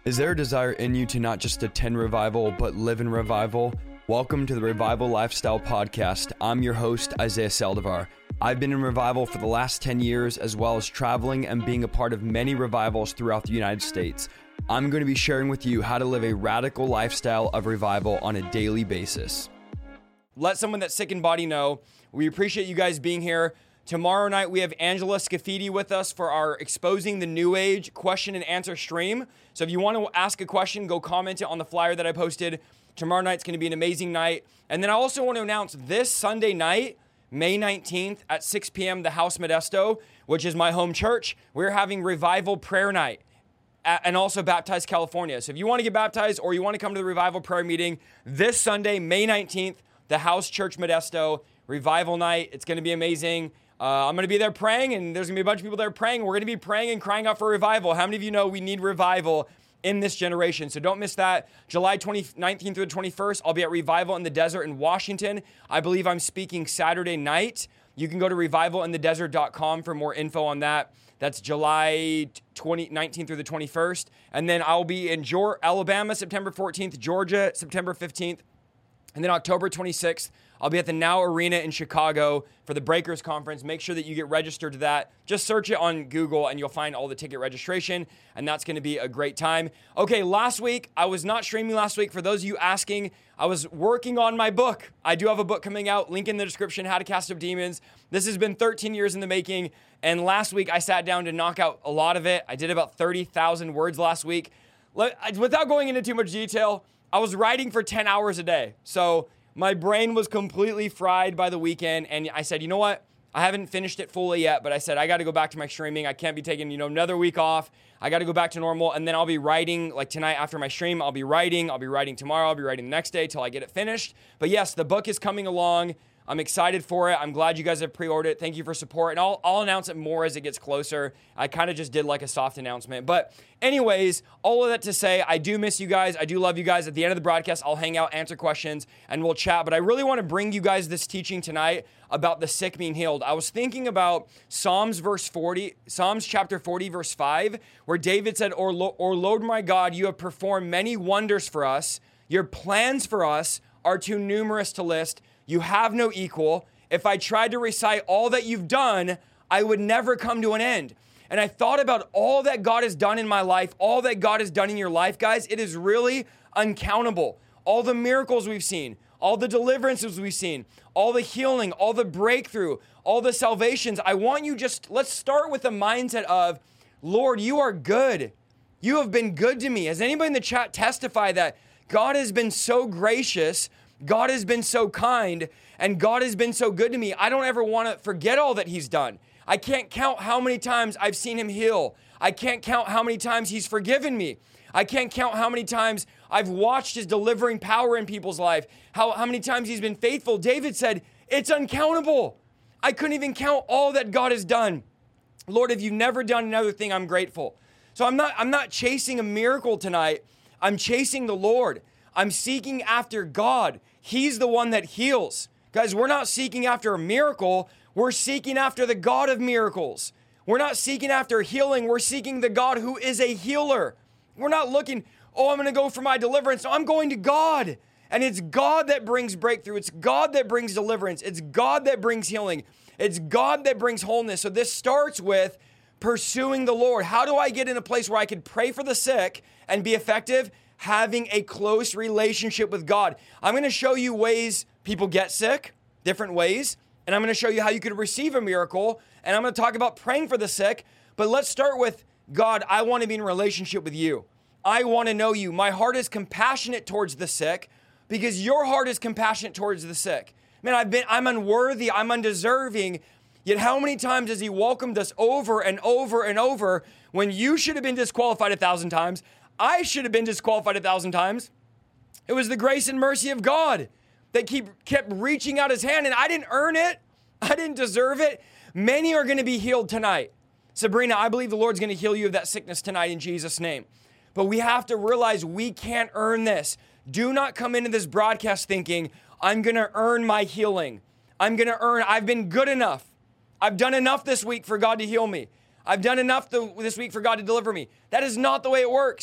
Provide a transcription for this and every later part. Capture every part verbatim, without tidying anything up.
Is there a desire in you to not just attend revival, but live in revival? Welcome to the Revival Lifestyle Podcast. I'm your host, Isaiah Saldivar. I've been in revival for the last ten years, as well as traveling and being a part of many revivals throughout the United States. I'm going to be sharing with you how to live a radical lifestyle of revival on a daily basis. Let someone that's sick in body know. We appreciate you guys being here. Tomorrow night, we have Angela Scafidi with us for our Exposing the New Age question and answer stream. So if you want to ask a question, go comment it on the flyer that I posted. Tomorrow night's going to be an amazing night. And then I also want to announce this Sunday night, May nineteenth at six p.m., the House Modesto, which is my home church. We're having Revival Prayer Night and also Baptized California. So if you want to get baptized or you want to come to the Revival Prayer Meeting, this Sunday, May nineteenth, the House Church Modesto, Revival Night. It's going to be amazing. Uh, I'm going to be there praying, and there's going to be a bunch of people there praying. We're going to be praying and crying out for revival. How many of you know we need revival in this generation? So don't miss that. July nineteenth through the twenty-first, I'll be at Revival in the Desert in Washington. I believe I'm speaking Saturday night. You can go to revival in the desert dot com for more info on that. That's July nineteenth through the twenty-first. And then I'll be in Georgia, Alabama, September fourteenth, Georgia, September fifteenth. And then October twenty-sixth, I'll be at the Now Arena in Chicago for the Breakers Conference. Make sure that you get registered to that. Just search it on Google and you'll find all the ticket registration, and that's going to be a great time. Okay, last week, I was not streaming last week. For those of you asking, I was working on my book. I do have a book coming out. Link in the description, How to Cast Out Demons. This has been thirteen years in the making, and last week I sat down to knock out a lot of it. I did about thirty thousand words last week. Without going into too much detail, I was writing for ten hours a day. So my brain was completely fried by the weekend, and I said, you know what? I haven't finished it fully yet, but I said, I got to go back to my streaming. I can't be taking, you know, another week off. I got to go back to normal, and then I'll be writing, like tonight after my stream, I'll be writing. I'll be writing tomorrow. I'll be writing the next day till I get it finished. But yes, the book is coming along. I'm excited for it. I'm glad you guys have pre-ordered it. Thank you for support. And I'll, I'll announce it more as it gets closer. I kind of just did like a soft announcement. But anyways, all of that to say, I do miss you guys. I do love you guys. At the end of the broadcast, I'll hang out, answer questions, and we'll chat. But I really want to bring you guys this teaching tonight about the sick being healed. I was thinking about Psalms verse forty, Psalms chapter forty, verse five, where David said, "O Lord my God, you have performed many wonders for us. Your plans for us are too numerous to list. You have no equal. If I tried to recite all that you've done, I would never come to an end." And I thought about all that God has done in my life, all that God has done in your life, guys. It is really uncountable. All the miracles we've seen, all the deliverances we've seen, all the healing, all the breakthrough, all the salvations. I want you just, let's start with the mindset of, Lord, you are good. You have been good to me. Has anybody in the chat testify that God has been so gracious, God has been so kind, and God has been so good to me? I don't ever want to forget all that he's done. I can't count how many times I've seen him heal. I can't count how many times he's forgiven me. I can't count how many times I've watched his delivering power in people's life, how, how many times he's been faithful. David said, it's uncountable. I couldn't even count all that God has done. Lord, if you've never done another thing, I'm grateful. So I'm not, I'm not chasing a miracle tonight. I'm chasing the Lord. I'm seeking after God. He's the one that heals. Guys, we're not seeking after a miracle. We're seeking after the God of miracles. We're not seeking after healing. We're seeking the God who is a healer. We're not looking, oh, I'm going to go for my deliverance. No, I'm going to God. And it's God that brings breakthrough. It's God that brings deliverance. It's God that brings healing. It's God that brings wholeness. So this starts with pursuing the Lord. How do I get in a place where I can pray for the sick and be effective? Having a close relationship with God. I'm going to show you ways people get sick, different ways, and I'm going to show you how you could receive a miracle, and I'm going to talk about praying for the sick. But let's start with, God, I want to be in a relationship with you. I want to know you. My heart is compassionate towards the sick because your heart is compassionate towards the sick. Man, I've been, I'm unworthy, I'm undeserving, yet how many times has he welcomed us over and over and over when you should have been disqualified a thousand times? I should have been disqualified a thousand times. It was the grace and mercy of God that keep, kept reaching out his hand, and I didn't earn it. I didn't deserve it. Many are going to be healed tonight. Sabrina, I believe the Lord's going to heal you of that sickness tonight in Jesus' name. But we have to realize we can't earn this. Do not come into this broadcast thinking, I'm going to earn my healing. I'm going to earn, I've been good enough. I've done enough this week for God to heal me. I've done enough to, this week for God to deliver me. That is not the way it works.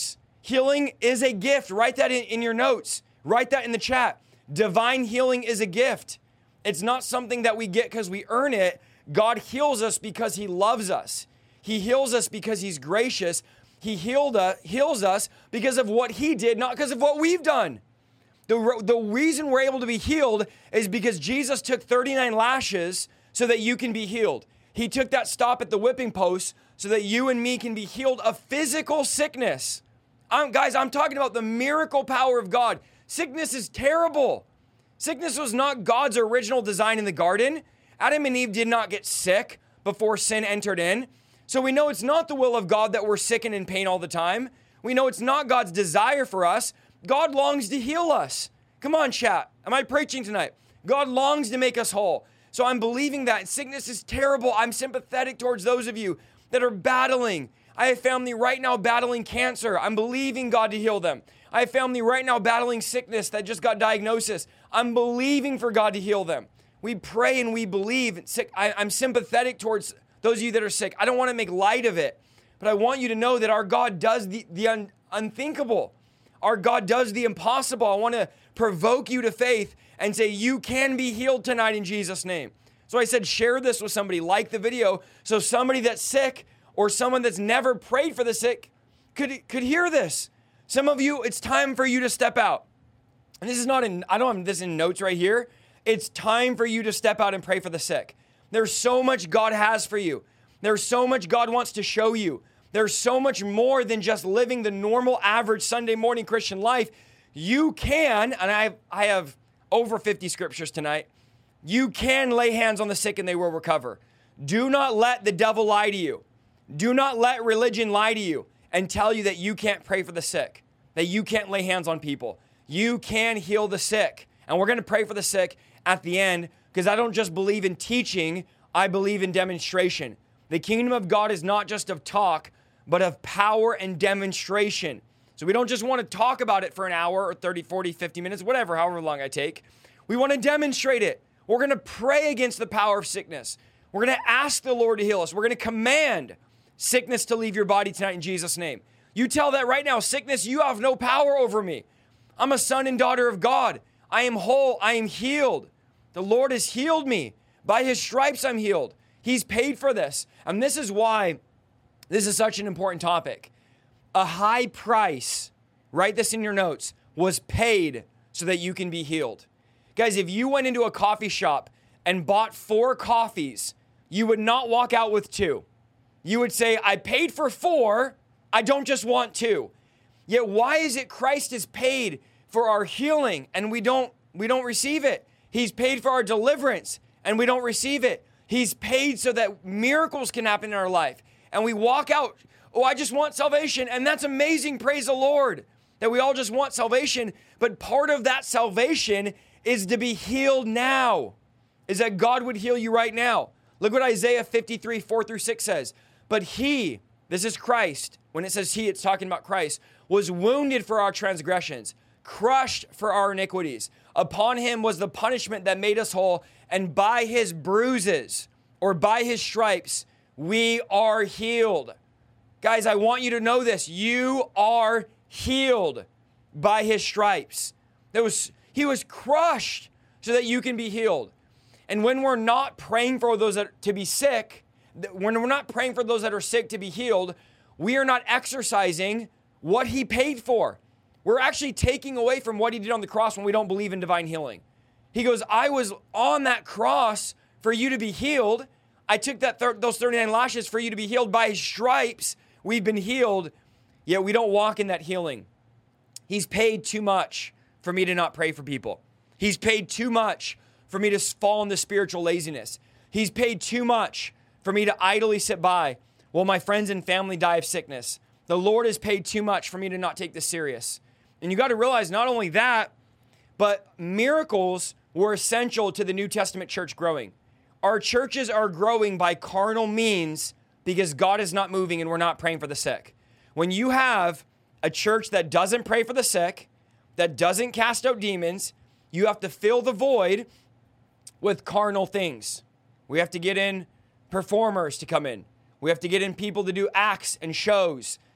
Healing is a gift. Write that in, in your notes. Write that in the chat. Divine healing is a gift. It's not something that we get because we earn it. God heals us because he loves us. He heals us because he's gracious. He healed us, heals us because of what he did, not because of what we've done. The, the reason we're able to be healed is because Jesus took thirty-nine lashes so that you can be healed. He took that stop at the whipping post so that you and me can be healed of physical sickness. I'm, guys, I'm talking about the miracle power of God. Sickness is terrible. Sickness was not God's original design in the garden. Adam and Eve did not get sick before sin entered in. So we know it's not the will of God that we're sick and in pain all the time. We know it's not God's desire for us. God longs to heal us. Come on, chat. Am I preaching tonight? God longs to make us whole. So I'm believing that. Sickness is terrible. I'm sympathetic towards those of you that are battling. I have family right now battling cancer. I'm believing God to heal them. I have family right now battling sickness that just got diagnosis. I'm believing for God to heal them. We pray and we believe. Sick. I, I'm sympathetic towards those of you that are sick. I don't want to make light of it, but I want you to know that our God does the, the un, unthinkable. Our God does the impossible. I want to provoke you to faith and say you can be healed tonight in Jesus' name. So I said share this with somebody, like the video, so somebody that's sick or someone that's never prayed for the sick could, could hear this. Some of you, it's time for you to step out. And this is not in, I don't have this in notes right here. It's time for you to step out and pray for the sick. There's so much God has for you. There's so much God wants to show you. There's so much more than just living the normal, average Sunday morning Christian life. You can, and I have, I have over fifty scriptures tonight, you can lay hands on the sick and they will recover. Do not let the devil lie to you. Do not let religion lie to you and tell you that you can't pray for the sick, that you can't lay hands on people. You can heal the sick. And we're going to pray for the sick at the end because I don't just believe in teaching, I believe in demonstration. The kingdom of God is not just of talk, but of power and demonstration. So we don't just want to talk about it for an hour or thirty, forty, fifty minutes, whatever, however long I take. We want to demonstrate it. We're going to pray against the power of sickness. We're going to ask the Lord to heal us. We're going to command sickness to leave your body tonight in Jesus' name. You tell that right now, sickness, you have no power over me. I'm a son and daughter of God. I am whole. I am healed. The Lord has healed me. By his stripes, I'm healed. He's paid for this. And this is why this is such an important topic. A high price, write this in your notes, was paid so that you can be healed. Guys, if you went into a coffee shop and bought four coffees, you would not walk out with two. You would say, I paid for four, I don't just want two. Yet why is it Christ is paid for our healing and we don't we don't receive it? He's paid for our deliverance and we don't receive it. He's paid so that miracles can happen in our life. And we walk out, oh, I just want salvation. And that's amazing, praise the Lord, that we all just want salvation. But part of that salvation is to be healed now, is that God would heal you right now. Look what Isaiah fifty-three, four through six says. But he, this is Christ, when it says he, it's talking about Christ, was wounded for our transgressions, crushed for our iniquities. Upon him was the punishment that made us whole, and by his bruises, or by his stripes, we are healed. Guys, I want you to know this. You are healed by his stripes. There was, he was crushed so that you can be healed. And when we're not praying for those that to be sick, when we're not praying for those that are sick to be healed, we are not exercising what he paid for. We're actually taking away from what he did on the cross when we don't believe in divine healing. He goes, I was on that cross for you to be healed. I took that thir- those thirty-nine lashes for you to be healed. By his stripes, we've been healed, yet we don't walk in that healing. He's paid too much for me to not pray for people. He's paid too much for me to fall into spiritual laziness. He's paid too much for me to idly sit by while my friends and family die of sickness. The Lord has paid too much for me to not take this serious. And you got to realize not only that, but miracles were essential to the New Testament church growing. Our churches are growing by carnal means because God is not moving and we're not praying for the sick. When you have a church that doesn't pray for the sick, that doesn't cast out demons, you have to fill the void with carnal things. We have to get in performers to come in. We have to get in people to do acts and shows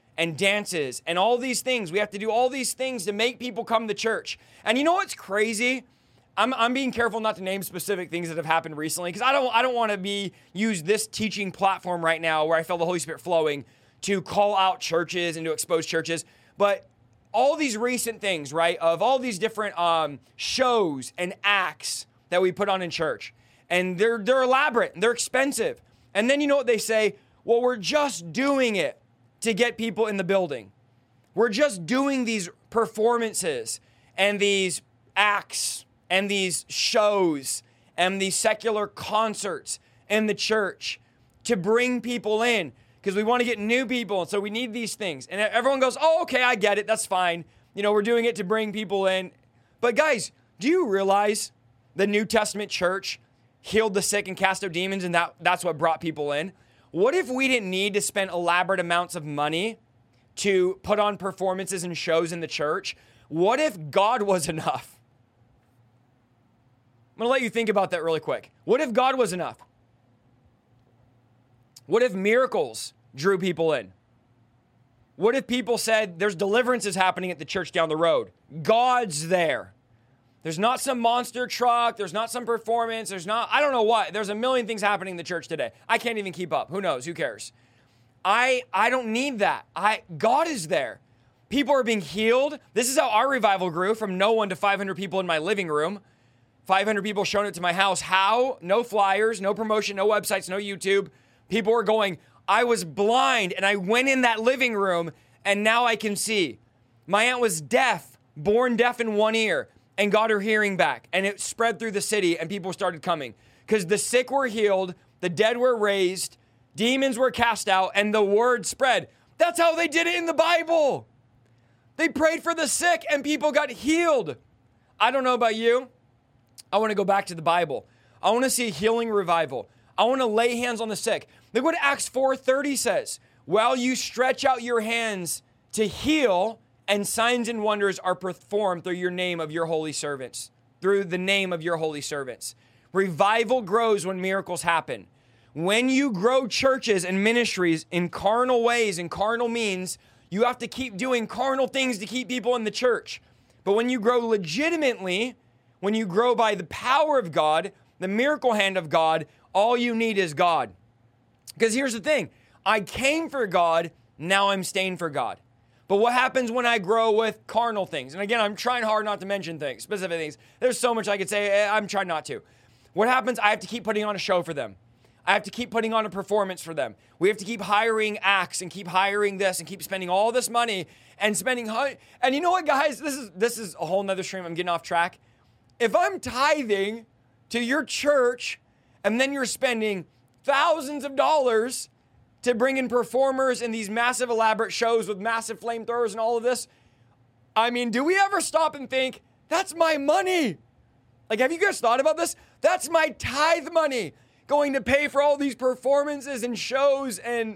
and dances and all these things. We have to do all these things to make people come to church. And you know what's crazy? I'm, I'm being careful not to name specific things that have happened recently because I don't I don't want to be use this teaching platform right now where I feel the Holy Spirit flowing to call out churches and to expose churches. But all these recent things, right, of all these different um, shows and acts that we put on in church, and they're they're elaborate and they're expensive. And then you know what they say? Well, we're just doing it to get people in the building. We're just doing these performances and these acts and these shows and these secular concerts in the church to bring people in because we want to get new people. And so we need these things. And everyone goes, oh, okay, I get it. That's fine. You know, we're doing it to bring people in. But guys, do you realize the New Testament church healed the sick and cast out demons and that, that's what brought people in? What if we didn't need to spend elaborate amounts of money to put on performances and shows in the church? What if God was enough? I'm going to let you think about that really quick. What if God was enough? What if miracles drew people in? What if people said there's deliverances happening at the church down the road? God's there. There's not some monster truck. There's not some performance. There's not, I don't know what. There's a million things happening in the church today. I can't even keep up. Who knows? Who cares? I I don't need that. I God is there. People are being healed. This is how our revival grew from no one to five hundred people in my living room. five hundred people showing it to my house. How? No flyers, no promotion, no websites, no YouTube. People were going, I was blind and I went in that living room and now I can see. My aunt was deaf, born deaf in one ear, and got her hearing back. And it spread through the city and people started coming because the sick were healed, the dead were raised, demons were cast out, and the word spread. That's how they did it in the Bible. They prayed for the sick and people got healed. I don't know about you. I want to go back to the Bible. I want to see a healing revival. I want to lay hands on the sick. Look what Acts four thirty says. While you stretch out your hands to heal, and signs and wonders are performed through your name of your holy servants, through the name of your holy servants. Revival grows when miracles happen. When you grow churches and ministries in carnal ways and carnal means, you have to keep doing carnal things to keep people in the church. But when you grow legitimately, when you grow by the power of God, the miracle hand of God, all you need is God. Because here's the thing. I came for God, now I'm staying for God. But what happens when I grow with carnal things? And again, I'm trying hard not to mention things, specific things. There's so much I could say. I'm trying not to. What happens? I have to keep putting on a show for them. I have to keep putting on a performance for them. We have to keep hiring acts and keep hiring this and keep spending all this money and spending. And you know what, guys? This is this is a whole nother stream. I'm getting off track. If I'm tithing to your church and then you're spending thousands of dollars to bring in performers in these massive elaborate shows with massive flamethrowers and all of this, I mean, do we ever stop and think, that's my money? Like, have you guys thought about this? That's my tithe money going to pay for all these performances and shows, and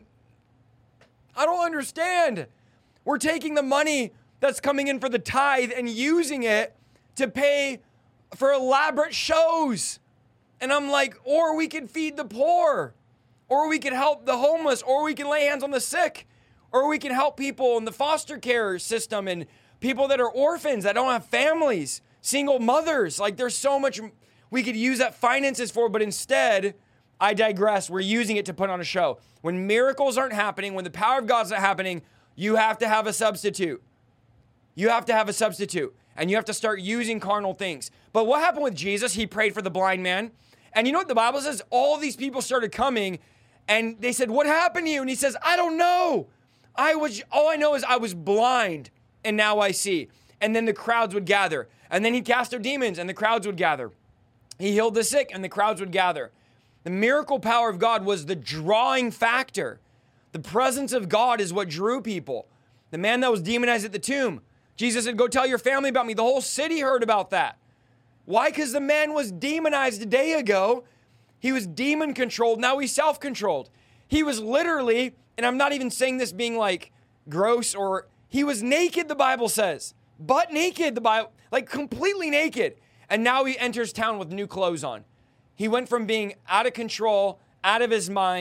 I don't understand. We're taking the money that's coming in for the tithe and using it to pay for elaborate shows. And I'm like, or we could feed the poor, or we could help the homeless, or we can lay hands on the sick, or we can help people in the foster care system and people that are orphans that don't have families, single mothers. Like, there's so much we could use that finances for, but instead, I digress. We're using it to put on a show. When miracles aren't happening, when the power of God's not happening, you have to have a substitute. You have to have a substitute, and you have to start using carnal things. But what happened with Jesus? He prayed for the blind man. And you know what the Bible says? All these people started coming, and they said, what happened to you? And he says, I don't know. I was, all I know is I was blind, and now I see. And then the crowds would gather. And then he cast out demons, and the crowds would gather. He healed the sick, and the crowds would gather. The miracle power of God was the drawing factor. The presence of God is what drew people. The man that was demonized at the tomb, Jesus said, go tell your family about me. The whole city heard about that. Why? Because the man was demonized a day ago. He was demon controlled. Now he's self-controlled. He was literally, and I'm not even saying this being like gross, or he was naked, the Bible says. Butt naked, the Bible, like completely naked. And now he enters town with new clothes on. He went from being out of control, out of his mind,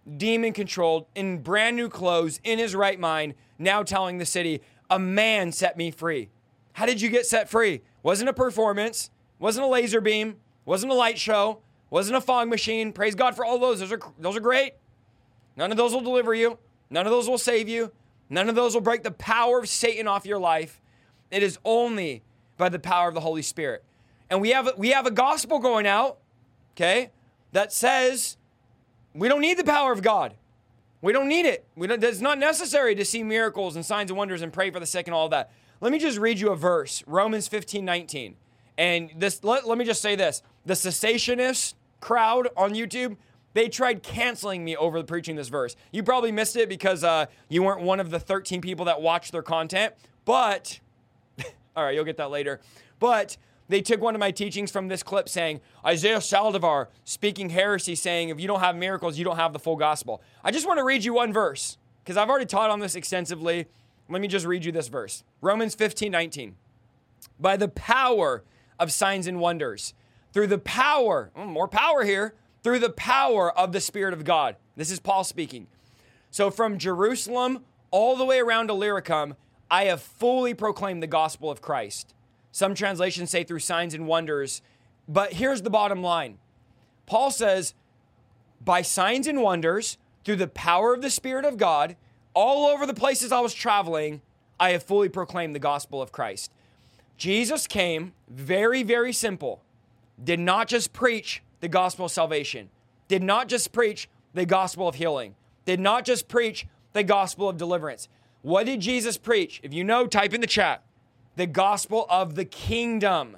demon controlled, in brand new clothes, in his right mind, now telling the city, a man set me free. How did you get set free? Wasn't a performance, wasn't a laser beam, wasn't a light show, wasn't a fog machine. Praise God for all those. Those are, those are great. None of those will deliver you. None of those will save you. None of those will break the power of Satan off your life. It is only by the power of the Holy Spirit. And we have, we have a gospel going out, okay, that says we don't need the power of God. We don't need it. We don't, it's not necessary to see miracles and signs and wonders and pray for the sick and all of that. Let me just read you a verse, Romans fifteen nineteen. And this, let, let me just say this. The cessationist crowd on YouTube, they tried canceling me over preaching this verse. You probably missed it because uh, you weren't one of the thirteen people that watched their content. But, all right, you'll get that later. But they took one of my teachings from this clip saying, Isaiah Saldivar speaking heresy, saying, if you don't have miracles, you don't have the full gospel. I just want to read you one verse because I've already taught on this extensively. Let me just read you this verse. Romans fifteen nineteen. By the power of signs and wonders, through the power, oh, more power here, through the power of the Spirit of God. This is Paul speaking. So from Jerusalem all the way around Illyricum, I have fully proclaimed the gospel of Christ. Some translations say through signs and wonders. But here's the bottom line. Paul says, by signs and wonders, through the power of the Spirit of God, all over the places I was traveling, I have fully proclaimed the gospel of Christ. Jesus came, very, very simple, did not just preach the gospel of salvation, did not just preach the gospel of healing, did not just preach the gospel of deliverance. What did Jesus preach? If you know, type in the chat. The gospel of the kingdom.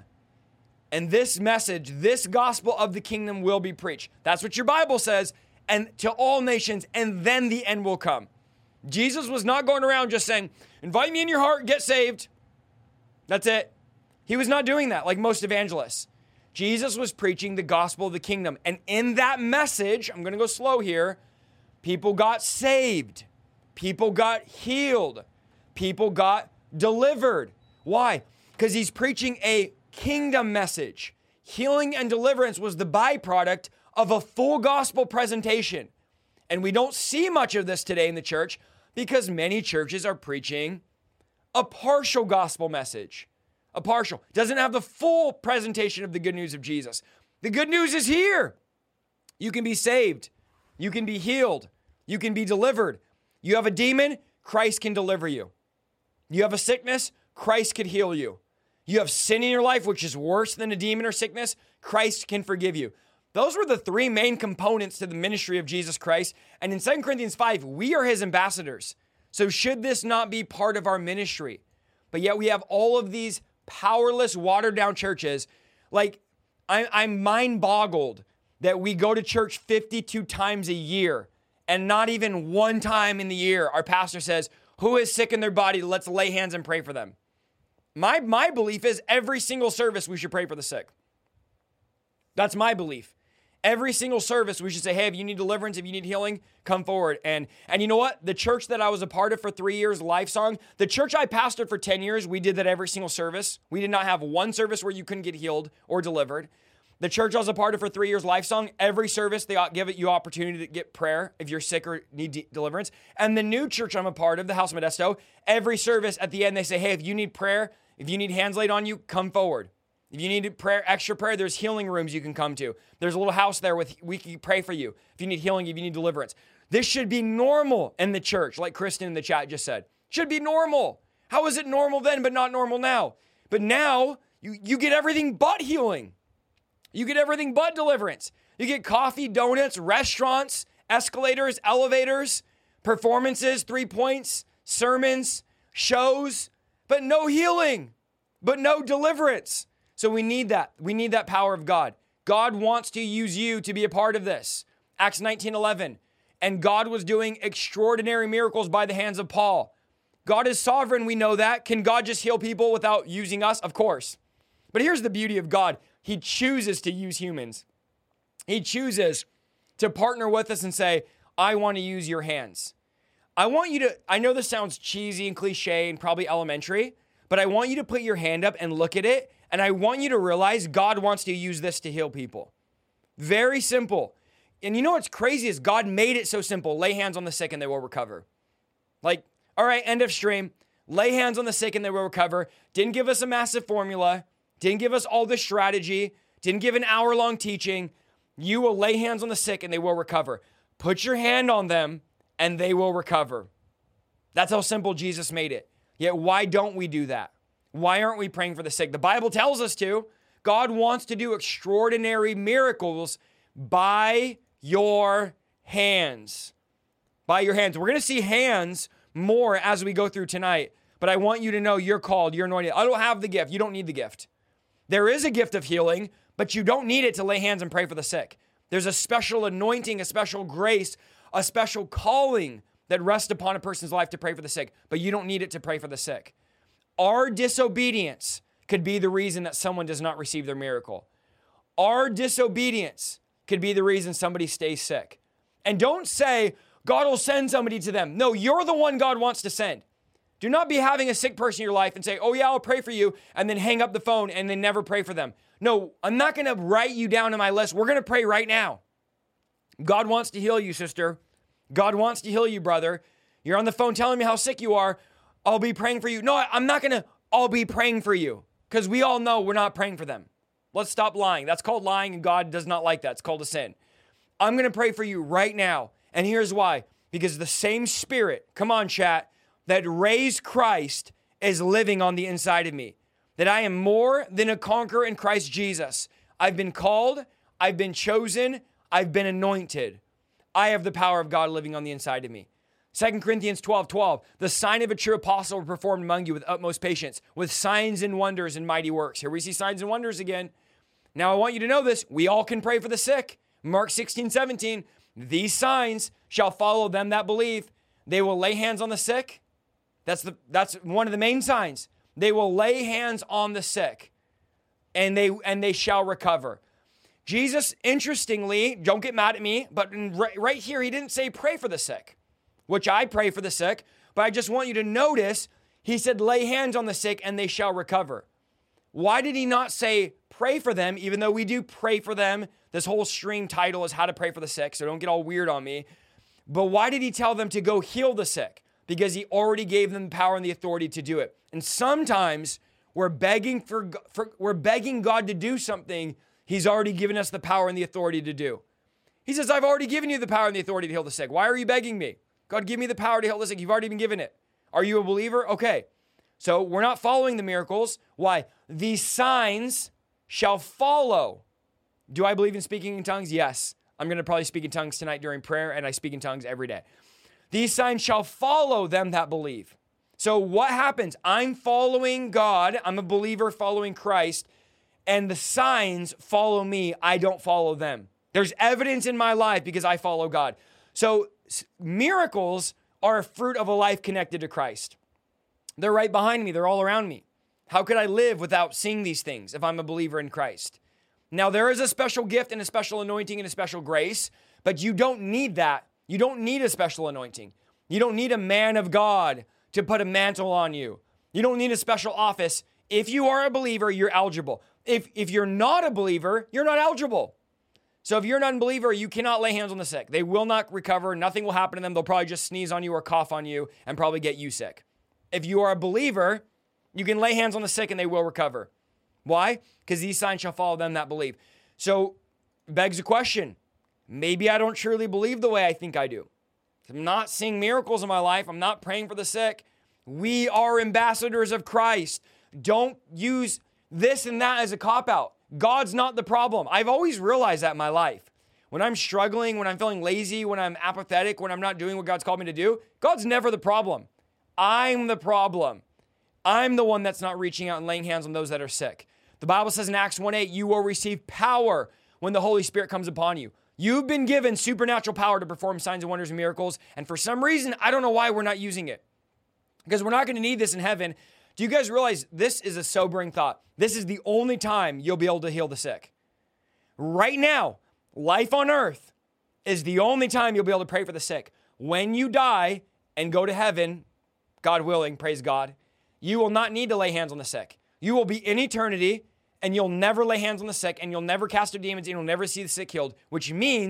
And this message, this gospel of the kingdom will be preached. That's what your Bible says, and to all nations, and then the end will come. Jesus was not going around just saying, invite me in your heart, get saved. That's it. He was not doing that like most evangelists. Jesus was preaching the gospel of the kingdom. And in that message, I'm going to go slow here, people got saved. People got healed. People got delivered. Why? Because he's preaching a kingdom message. Healing and deliverance was the byproduct of a full gospel presentation. And we don't see much of this today in the church because many churches are preaching a partial gospel message. A partial. Doesn't have the full presentation of the good news of Jesus. The good news is here. You can be saved. You can be healed. You can be delivered. You have a demon, Christ can deliver you. You have a sickness, Christ could heal you. You have sin in your life, which is worse than a demon or sickness, Christ can forgive you. Those were the three main components to the ministry of Jesus Christ. And in Second Corinthians five, we are his ambassadors. So should this not be part of our ministry? But yet we have all of these powerless, watered down churches. Like, I, I'm mind boggled that we go to church fifty-two times a year and not even one time in the year our pastor says, who is sick in their body? Let's lay hands and pray for them. My, my belief is every single service we should pray for the sick. That's my belief. Every single service we should say, hey, if you need deliverance, if you need healing, come forward. And, and you know what? The church that I was a part of for three years, Lifesong, the church I pastored for ten years, we did that every single service. We did not have one service where you couldn't get healed or delivered. The church I was a part of for three years, Lifesong, every service, they give it you opportunity to get prayer if you're sick or need de- deliverance. And the new church I'm a part of, the House of Modesto, every service at the end, they say, hey, if you need prayer, if you need hands laid on you, come forward. If you need prayer, extra prayer, there's healing rooms you can come to. There's a little house there with we can pray for you. If you need healing, if you need deliverance. This should be normal in the church, like Kristen in the chat just said. Should be normal. How is it normal then, but not normal now? But now, you, you get everything but healing. You get everything but deliverance. You get coffee, donuts, restaurants, escalators, elevators, performances, three points, sermons, shows, but no healing, but no deliverance. So we need that. We need that power of God. God wants to use you to be a part of this. Acts nineteen eleven. And God was doing extraordinary miracles by the hands of Paul. God is sovereign. We know that. Can God just heal people without using us? Of course. But here's the beauty of God. He chooses to use humans. He chooses to partner with us and say, I want to use your hands. I want you to, I know this sounds cheesy and cliche and probably elementary, but I want you to put your hand up and look at it. And I want you to realize God wants to use this to heal people. Very simple. And you know what's crazy is God made it so simple. Lay hands on the sick and they will recover. Like, all right, end of stream. Lay hands on the sick and they will recover. Didn't give us a massive formula. Didn't give us all the strategy. Didn't give an hour-long teaching. You will lay hands on the sick and they will recover. Put your hand on them and they will recover. That's how simple Jesus made it. Yet why don't we do that? Why aren't we praying for the sick? The Bible tells us to. God wants to do extraordinary miracles by your hands. By your hands. We're going to see hands more as we go through tonight. But I want you to know you're called, you're anointed. I don't have the gift. You don't need the gift. There is a gift of healing, but you don't need it to lay hands and pray for the sick. There's a special anointing, a special grace, a special calling that rests upon a person's life to pray for the sick, but you don't need it to pray for the sick. Our disobedience could be the reason that someone does not receive their miracle. Our disobedience could be the reason somebody stays sick. And don't say, God will send somebody to them. No, you're the one God wants to send. Do not be having a sick person in your life and say, oh yeah, I'll pray for you, and then hang up the phone and then never pray for them. No, I'm not going to write you down on my list. We're going to pray right now. God wants to heal you, sister. God wants to heal you, brother. You're on the phone telling me how sick you are. I'll be praying for you. No, I'm not going to, I'll be praying for you. Because we all know we're not praying for them. Let's stop lying. That's called lying, and God does not like that. It's called a sin. I'm going to pray for you right now. And here's why. Because the same Spirit, come on, chat, that raised Christ is living on the inside of me. That I am more than a conqueror in Christ Jesus. I've been called. I've been chosen. I've been anointed. I have the power of God living on the inside of me. Second Corinthians twelve twelve, the sign of a true apostle performed among you with utmost patience, with signs and wonders and mighty works. Here we see signs and wonders again. Now I want you to know this. We all can pray for the sick. Mark sixteen seventeen, these signs shall follow them that believe. They will lay hands on the sick. That's the that's one of the main signs. They will lay hands on the sick, and they and they shall recover. Jesus, interestingly, don't get mad at me, but right, right here, he didn't say pray for the sick, which I pray for the sick, but I just want you to notice, he said lay hands on the sick and they shall recover. Why did he not say pray for them, even though we do pray for them? This whole stream title is how to pray for the sick, so don't get all weird on me. But why did he tell them to go heal the sick? Because he already gave them the power and the authority to do it. And sometimes we're begging for, for we're begging God to do something he's already given us the power and the authority to do. He says, I've already given you the power and the authority to heal the sick. Why are you begging me? God, give me the power to heal the sick. You've already been given it. Are you a believer? Okay. So we're not following the miracles. Why? These signs shall follow. Do I believe in speaking in tongues? Yes. I'm going to probably speak in tongues tonight during prayer, and I speak in tongues every day. These signs shall follow them that believe. So what happens? I'm following God. I'm a believer following Christ, and the signs follow me. I don't follow them. There's evidence in my life because I follow God. So miracles are a fruit of a life connected to Christ. They're right behind me. They're all around me. How could I live without seeing these things if I'm a believer in Christ? Now, there is a special gift and a special anointing and a special grace, but you don't need that. You don't need a special anointing. You don't need a man of God to put a mantle on you. You don't need a special office. If you are a believer, you're eligible. If, if you're not a believer, you're not eligible. So if you're an unbeliever, you cannot lay hands on the sick. They will not recover. Nothing will happen to them. They'll probably just sneeze on you or cough on you and probably get you sick. If you are a believer, you can lay hands on the sick and they will recover. Why? Because these signs shall follow them that believe. So begs a question. Maybe I don't truly believe the way I think I do. I'm not seeing miracles in my life. I'm not praying for the sick. We are ambassadors of Christ. Don't use this and that as a cop-out. God's not the problem. I've always realized that in my life. When I'm struggling, when I'm feeling lazy, when I'm apathetic, when I'm not doing what God's called me to do, God's never the problem. I'm the problem. I'm the one that's not reaching out and laying hands on those that are sick. The Bible says in Acts one eight, you will receive power when the Holy Spirit comes upon you. You've been given supernatural power to perform signs and wonders and miracles. And for some reason, I don't know why we're not using it. Because we're not going to need this in heaven. Do you guys realize this is a sobering thought? This is the only time you'll be able to heal the sick. Right now, life on earth is the only time you'll be able to pray for the sick. When you die and go to heaven, God willing, praise God, you will not need to lay hands on the sick. You will be in eternity and you'll never lay hands on the sick and you'll never cast out demons and you'll never see the sick healed, which means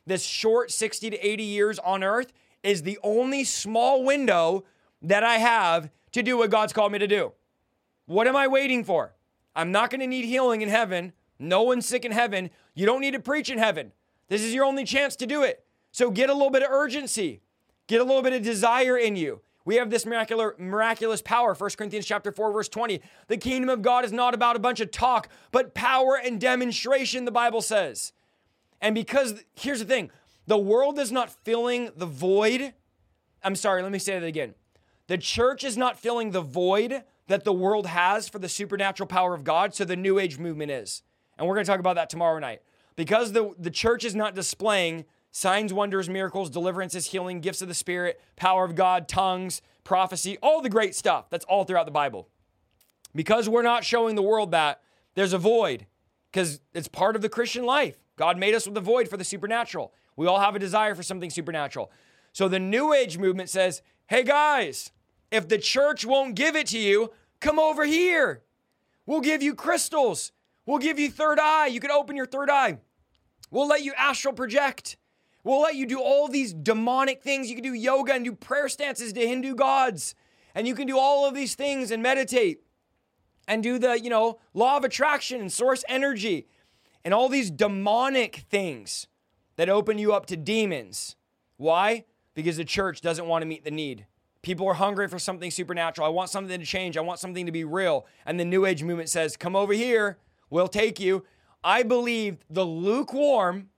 this short sixty to eighty years on earth is the only small window that I have to do what God's called me to do. What am I waiting for? I'm not going to need healing in heaven. No one's sick in heaven. You don't need to preach in heaven. This is your only chance to do it. So get a little bit of urgency. Get a little bit of desire in you. We have this miraculous, miraculous power. First Corinthians chapter four, verse twenty. The kingdom of God is not about a bunch of talk, but power and demonstration, the Bible says. And because, here's the thing, the world is not filling the void. I'm sorry, let me say that again. The church is not filling the void that the world has for the supernatural power of God, so the New Age movement is. And we're going to talk about that tomorrow night. Because the, the church is not displaying signs, wonders, miracles, deliverances, healing, gifts of the Spirit, power of God, tongues, prophecy, all the great stuff that's all throughout the Bible. Because we're not showing the world that, there's a void, because it's part of the Christian life. God made us with a void for the supernatural. We all have a desire for something supernatural. So the New Age movement says, hey guys, if the church won't give it to you, come over here. We'll give you crystals. We'll give you third eye. You can open your third eye. We'll let you astral project. We'll let you do all these demonic things. You can do yoga and do prayer stances to Hindu gods. And you can do all of these things and meditate and do the, you know, law of attraction and source energy and all these demonic things that open you up to demons. Why? Because the church doesn't want to meet the need. People are hungry for something supernatural. I want something to change. I want something to be real. And the New Age movement says, come over here. We'll take you. I believe the lukewarm,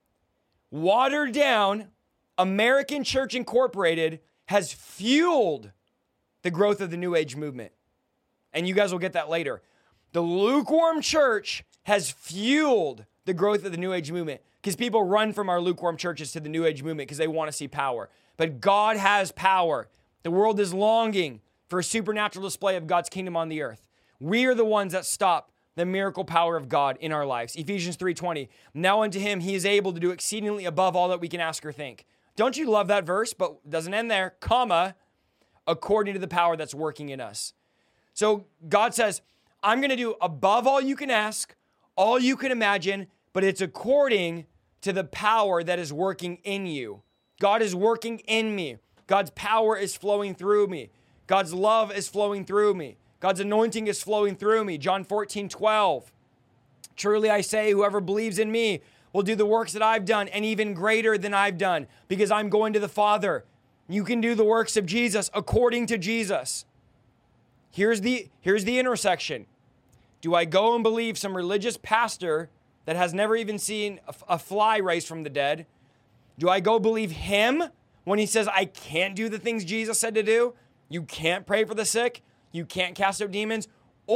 watered down American Church Incorporated has fueled the growth of the New Age movement. And you guys will get that later. The lukewarm church has fueled the growth of the New Age movement because people run from our lukewarm churches to the New Age movement because they want to see power. But God has power. The world is longing for a supernatural display of God's kingdom on the earth. We are the ones that stop the miracle power of God in our lives. Ephesians three twenty. Now unto him, he is able to do exceedingly above all that we can ask or think. Don't you love that verse? But it doesn't end there, comma, according to the power that's working in us. So God says, I'm going to do above all you can ask, all you can imagine, but it's according to the power that is working in you. God is working in me. God's power is flowing through me. God's love is flowing through me. God's anointing is flowing through me. John fourteen twelve. Truly I say, whoever believes in me will do the works that I've done and even greater than I've done because I'm going to the Father. You can do the works of Jesus according to Jesus. Here's the, here's the intersection. Do I go and believe some religious pastor that has never even seen a, a fly raised from the dead? Do I go believe him when he says, I can't do the things Jesus said to do? You can't pray for the sick. You can't cast out demons.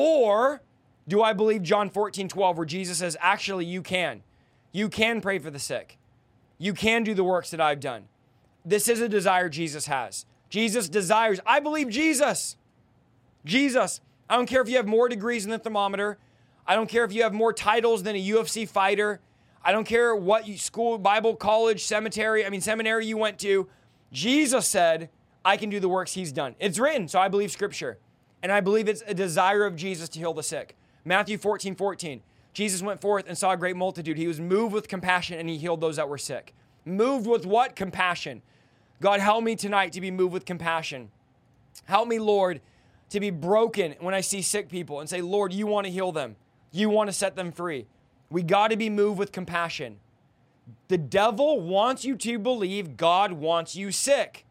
Or do I believe John fourteen twelve where Jesus says, actually, you can. You can pray for the sick. You can do the works that I've done. This is a desire Jesus has. Jesus desires. I believe Jesus. Jesus. I don't care if you have more degrees than the thermometer. I don't care if you have more titles than a U F C fighter. I don't care what you, school, Bible, college, cemetery, I mean, seminary you went to. Jesus said, I can do the works he's done. It's written, so I believe scripture. And I believe it's a desire of Jesus to heal the sick. Matthew fourteen fourteen. Jesus went forth and saw a great multitude. He was moved with compassion and he healed those that were sick. Moved with what? Compassion. God, help me tonight to be moved with compassion. Help me, Lord, to be broken when I see sick people and say, Lord, you want to heal them. You want to set them free. We got to be moved with compassion. The devil wants you to believe God wants you sick.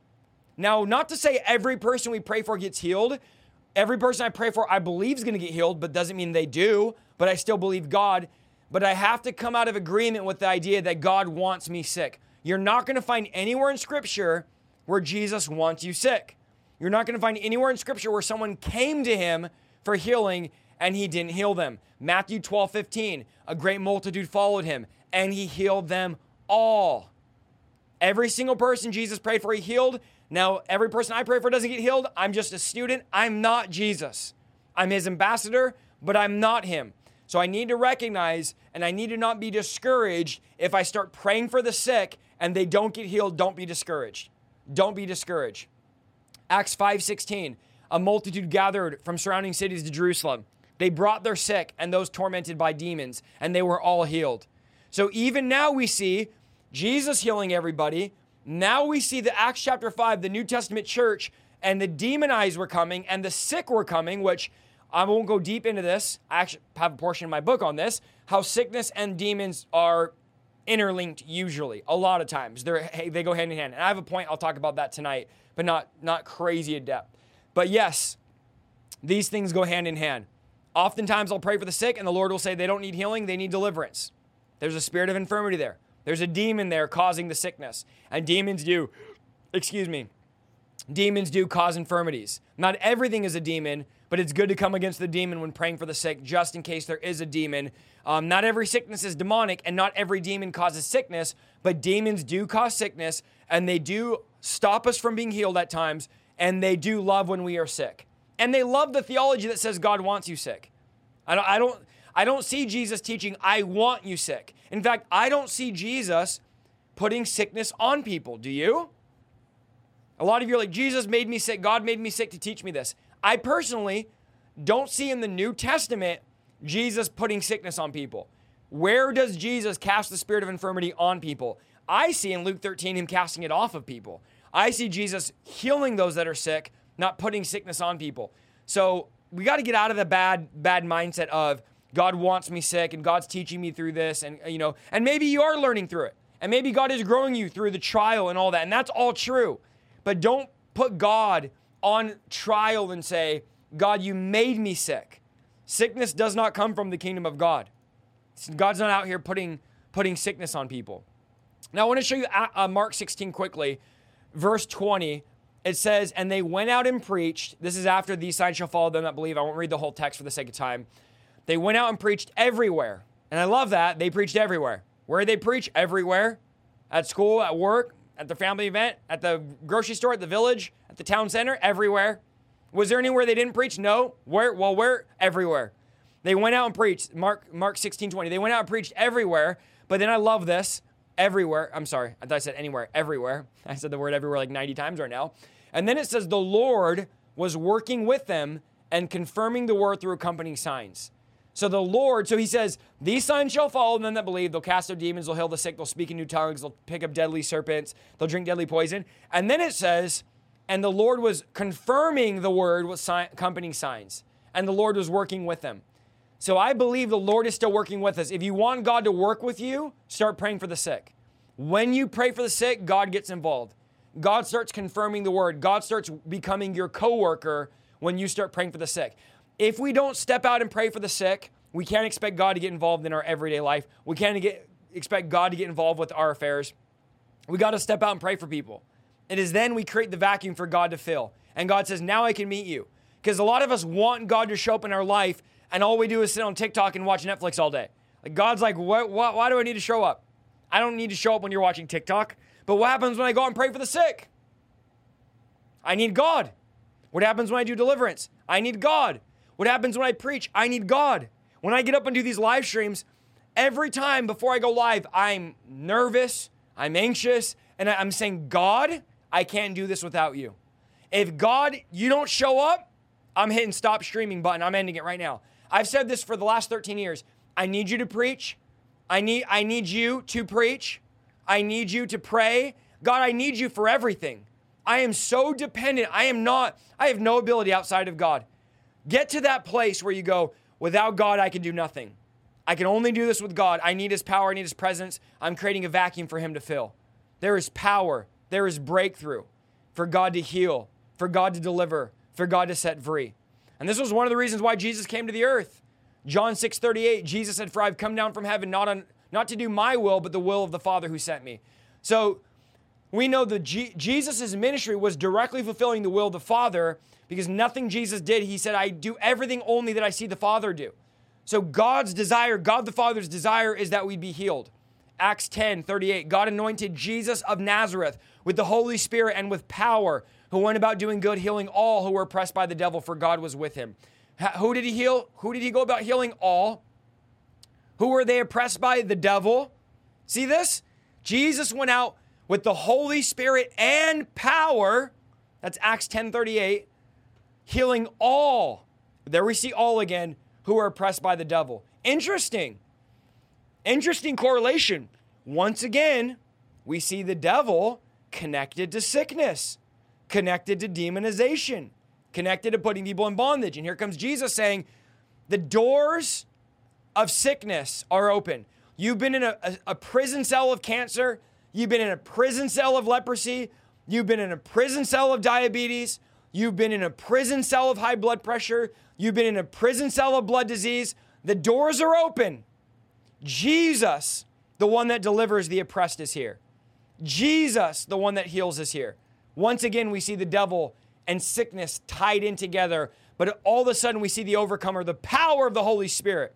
Now, not to say every person we pray for gets healed. Every person I pray for, I believe is going to get healed, but doesn't mean they do. But I still believe God. But I have to come out of agreement with the idea that God wants me sick. You're not going to find anywhere in Scripture where Jesus wants you sick. You're not going to find anywhere in Scripture where someone came to him for healing and he didn't heal them. Matthew twelve fifteen, a great multitude followed him and he healed them all. Every single person Jesus prayed for, he healed. Now, every person I pray for doesn't get healed. I'm just a student. I'm not Jesus. I'm his ambassador, but I'm not him. So I need to recognize and I need to not be discouraged if I start praying for the sick and they don't get healed. Don't be discouraged. Don't be discouraged. Acts five sixteen, a multitude gathered from surrounding cities to Jerusalem. They brought their sick and those tormented by demons, and they were all healed. So even now we see Jesus healing everybody. Now we see the Acts chapter five, the New Testament church, and the demonized were coming and the sick were coming, which I won't go deep into this. I actually have a portion of my book on this, how sickness and demons are interlinked usually, a lot of times. They're, they go hand in hand. And I have a point, I'll talk about that tonight, but not, not crazy in depth. But yes, these things go hand in hand. Oftentimes I'll pray for the sick and the Lord will say they don't need healing, they need deliverance. There's a spirit of infirmity there. There's a demon there causing the sickness. And demons do, excuse me, demons do cause infirmities. Not everything is a demon, but it's good to come against the demon when praying for the sick, just in case there is a demon. Um, not every sickness is demonic, and not every demon causes sickness, but demons do cause sickness, and they do stop us from being healed at times, and they do love when we are sick. And they love the theology that says God wants you sick. I don't, I don't, I don't see Jesus teaching, I want you sick. In fact, I don't see Jesus putting sickness on people. Do you? A lot of you are like, Jesus made me sick. God made me sick to teach me this. I personally don't see in the New Testament Jesus putting sickness on people. Where does Jesus cast the spirit of infirmity on people? I see in Luke thirteen him casting it off of people. I see Jesus healing those that are sick, not putting sickness on people. So we got to get out of the bad, bad mindset of God wants me sick and God's teaching me through this. And, you know, and maybe you are learning through it. And maybe God is growing you through the trial and all that. And that's all true. But don't put God on trial and say, God, you made me sick. Sickness does not come from the kingdom of God. God's not out here putting, putting sickness on people. Now, I want to show you uh, Mark sixteen quickly. Verse twenty, it says, and they went out and preached. This is after these signs shall follow them that believe. I won't read the whole text for the sake of time. They went out and preached everywhere. And I love that. They preached everywhere. Where did they preach? Everywhere. At school, at work, at the family event, at the grocery store, at the village, at the town center, everywhere. Was there anywhere they didn't preach? No. Where? Well, where? Everywhere. They went out and preached. Mark, Mark sixteen twenty. They went out and preached everywhere. But then I love this. Everywhere. I'm sorry. I thought I said anywhere. Everywhere. I said the word everywhere like ninety times right now. And then it says the Lord was working with them and confirming the word through accompanying signs. So the Lord, so he says, these signs shall follow them that believe. They'll cast out demons. They'll heal the sick. They'll speak in new tongues. They'll pick up deadly serpents. They'll drink deadly poison. And then it says, and the Lord was confirming the word with sign, accompanying signs. And the Lord was working with them. So I believe the Lord is still working with us. If you want God to work with you, start praying for the sick. When you pray for the sick, God gets involved. God starts confirming the word. God starts becoming your coworker when you start praying for the sick. If we don't step out and pray for the sick, we can't expect God to get involved in our everyday life. We can't get, expect God to get involved with our affairs. We got to step out and pray for people. It is then we create the vacuum for God to fill. And God says, now I can meet you. Because a lot of us want God to show up in our life, and all we do is sit on TikTok and watch Netflix all day. Like God's like, what, what, why do I need to show up? I don't need to show up when you're watching TikTok. But what happens when I go out and pray for the sick? I need God. What happens when I do deliverance? I need God. What happens when I preach? I need God. When I get up and do these live streams, every time before I go live, I'm nervous, I'm anxious, and I'm saying, God, I can't do this without you. If God, you don't show up, I'm hitting stop streaming button. I'm ending it right now. I've said this for the last thirteen years. I need you to preach. I need, I need you to preach. I need you to pray. God, I need you for everything. I am so dependent. I am not, I have no ability outside of God. Get to that place where you go, without God, I can do nothing. I can only do this with God. I need his power. I need his presence. I'm creating a vacuum for him to fill. There is power. There is breakthrough for God to heal, for God to deliver, for God to set free. And this was one of the reasons why Jesus came to the earth. John six thirty-eight, Jesus said, for I've come down from heaven not on not to do my will, but the will of the Father who sent me. So we know that G- Jesus' ministry was directly fulfilling the will of the Father, because nothing Jesus did, he said, I do everything only that I see the Father do. So God's desire, God the Father's desire is that we be healed. Acts ten thirty-eight, God anointed Jesus of Nazareth with the Holy Spirit and with power, who went about doing good, healing all who were oppressed by the devil, for God was with him. Who did he heal? Who did he go about healing? All. Who were they oppressed by? The devil. See this? Jesus went out with the Holy Spirit and power. That's Acts ten thirty-eight. Healing all. There we see all again, who are oppressed by the devil. Interesting. Interesting correlation. Once again, we see the devil connected to sickness, connected to demonization, connected to putting people in bondage. And here comes Jesus saying, the doors of sickness are open. You've been in a, a, a prison cell of cancer. You've been in a prison cell of leprosy. You've been in a prison cell of diabetes. You've been in a prison cell of high blood pressure. You've been in a prison cell of blood disease. The doors are open. Jesus, the one that delivers the oppressed, is here. Jesus, the one that heals, is here. Once again, we see the devil and sickness tied in together, but all of a sudden we see the overcomer, the power of the Holy Spirit.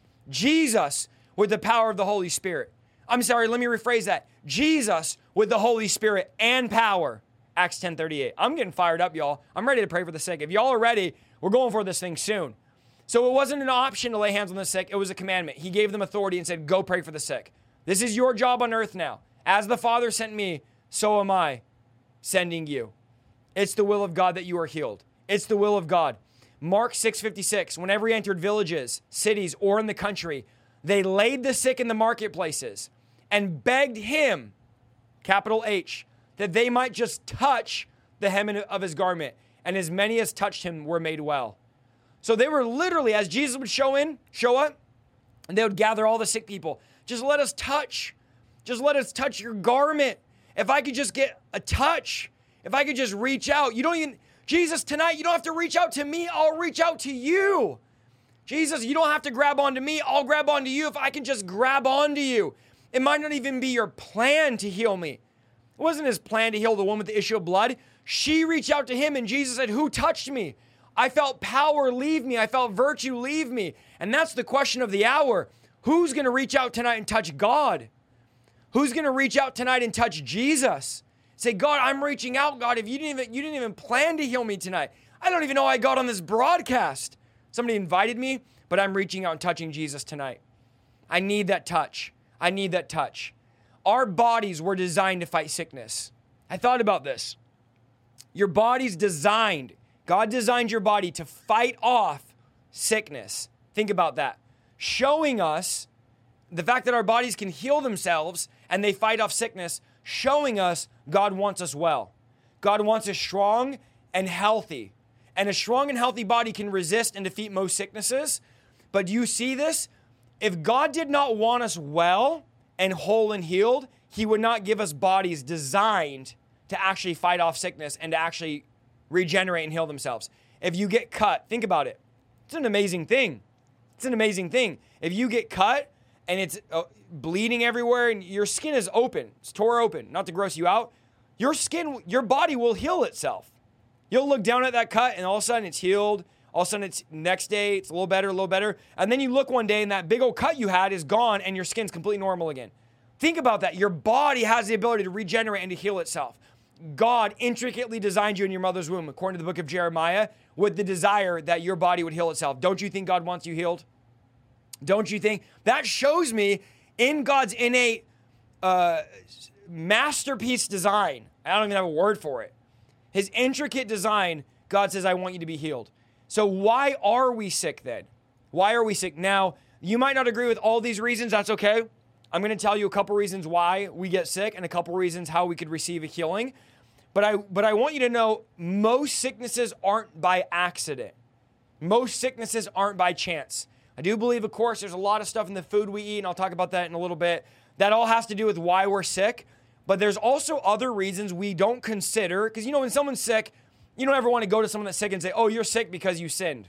Jesus with the power of the Holy Spirit. I'm sorry, let me rephrase that. Jesus with the Holy Spirit and power. Acts ten thirty-eight. I'm getting fired up, y'all. I'm ready to pray for the sick. If y'all are ready, we're going for this thing soon. So it wasn't an option to lay hands on the sick. It was a commandment. He gave them authority and said, go pray for the sick. This is your job on earth now. As the Father sent me, so am I sending you. It's the will of God that you are healed. It's the will of God. Mark six fifty-six, whenever he entered villages, cities, or in the country, they laid the sick in the marketplaces and begged him, capital H, that they might just touch the hem of his garment. And as many as touched him were made well. So they were literally, as Jesus would show in, show up, and they would gather all the sick people. Just let us touch. Just let us touch your garment. If I could just get a touch, if I could just reach out. You don't even, Jesus, tonight, you don't have to reach out to me. I'll reach out to you. Jesus, you don't have to grab onto me. I'll grab onto you if I can just grab onto you. It might not even be your plan to heal me. It wasn't his plan to heal the woman with the issue of blood. She reached out to him and Jesus said, who touched me? I felt power leave me. I felt virtue leave me. And that's the question of the hour. Who's going to reach out tonight and touch God? Who's going to reach out tonight and touch Jesus? Say, God, I'm reaching out, God. If you didn't even, you didn't even plan to heal me tonight. I don't even know I got on this broadcast. Somebody invited me, but I'm reaching out and touching Jesus tonight. I need that touch. I need that touch. Our bodies were designed to fight sickness. I thought about this. Your body's designed. God designed your body to fight off sickness. Think about that. Showing us the fact that our bodies can heal themselves and they fight off sickness, showing us God wants us well. God wants us strong and healthy. And a strong and healthy body can resist and defeat most sicknesses. But do you see this? If God did not want us well and whole and healed, he would not give us bodies designed to actually fight off sickness and to actually regenerate and heal themselves. If you get cut, think about it. It's an amazing thing. It's an amazing thing. If you get cut and it's uh, bleeding everywhere and your skin is open, it's tore open, not to gross you out, your skin, your body will heal itself. You'll look down at that cut and all of a sudden it's healed. All of a sudden it's next day, it's a little better, a little better. And then you look one day and that big old cut you had is gone and your skin's completely normal again. Think about that. Your body has the ability to regenerate and to heal itself. God intricately designed you in your mother's womb, according to the book of Jeremiah, with the desire that your body would heal itself. Don't you think God wants you healed? Don't you think? That shows me in God's innate uh, masterpiece design. I don't even have a word for it. His intricate design, God says, I want you to be healed. So why are we sick then? Why are we sick? Now, you might not agree with all these reasons. That's okay. I'm going to tell you a couple reasons why we get sick and a couple reasons how we could receive a healing. But I, but I want you to know most sicknesses aren't by accident. Most sicknesses aren't by chance. I do believe, of course, there's a lot of stuff in the food we eat, and I'll talk about that in a little bit. That all has to do with why we're sick. But there's also other reasons we don't consider. Because, you know, when someone's sick, you don't ever want to go to someone that's sick and say, oh, you're sick because you sinned.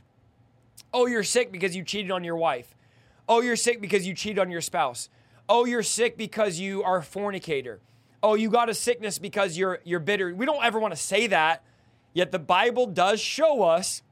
Oh, you're sick because you cheated on your wife. Oh, you're sick because you cheated on your spouse. Oh, you're sick because you are a fornicator. Oh, you got a sickness because you're you're bitter. We don't ever want to say that. Yet the Bible does show us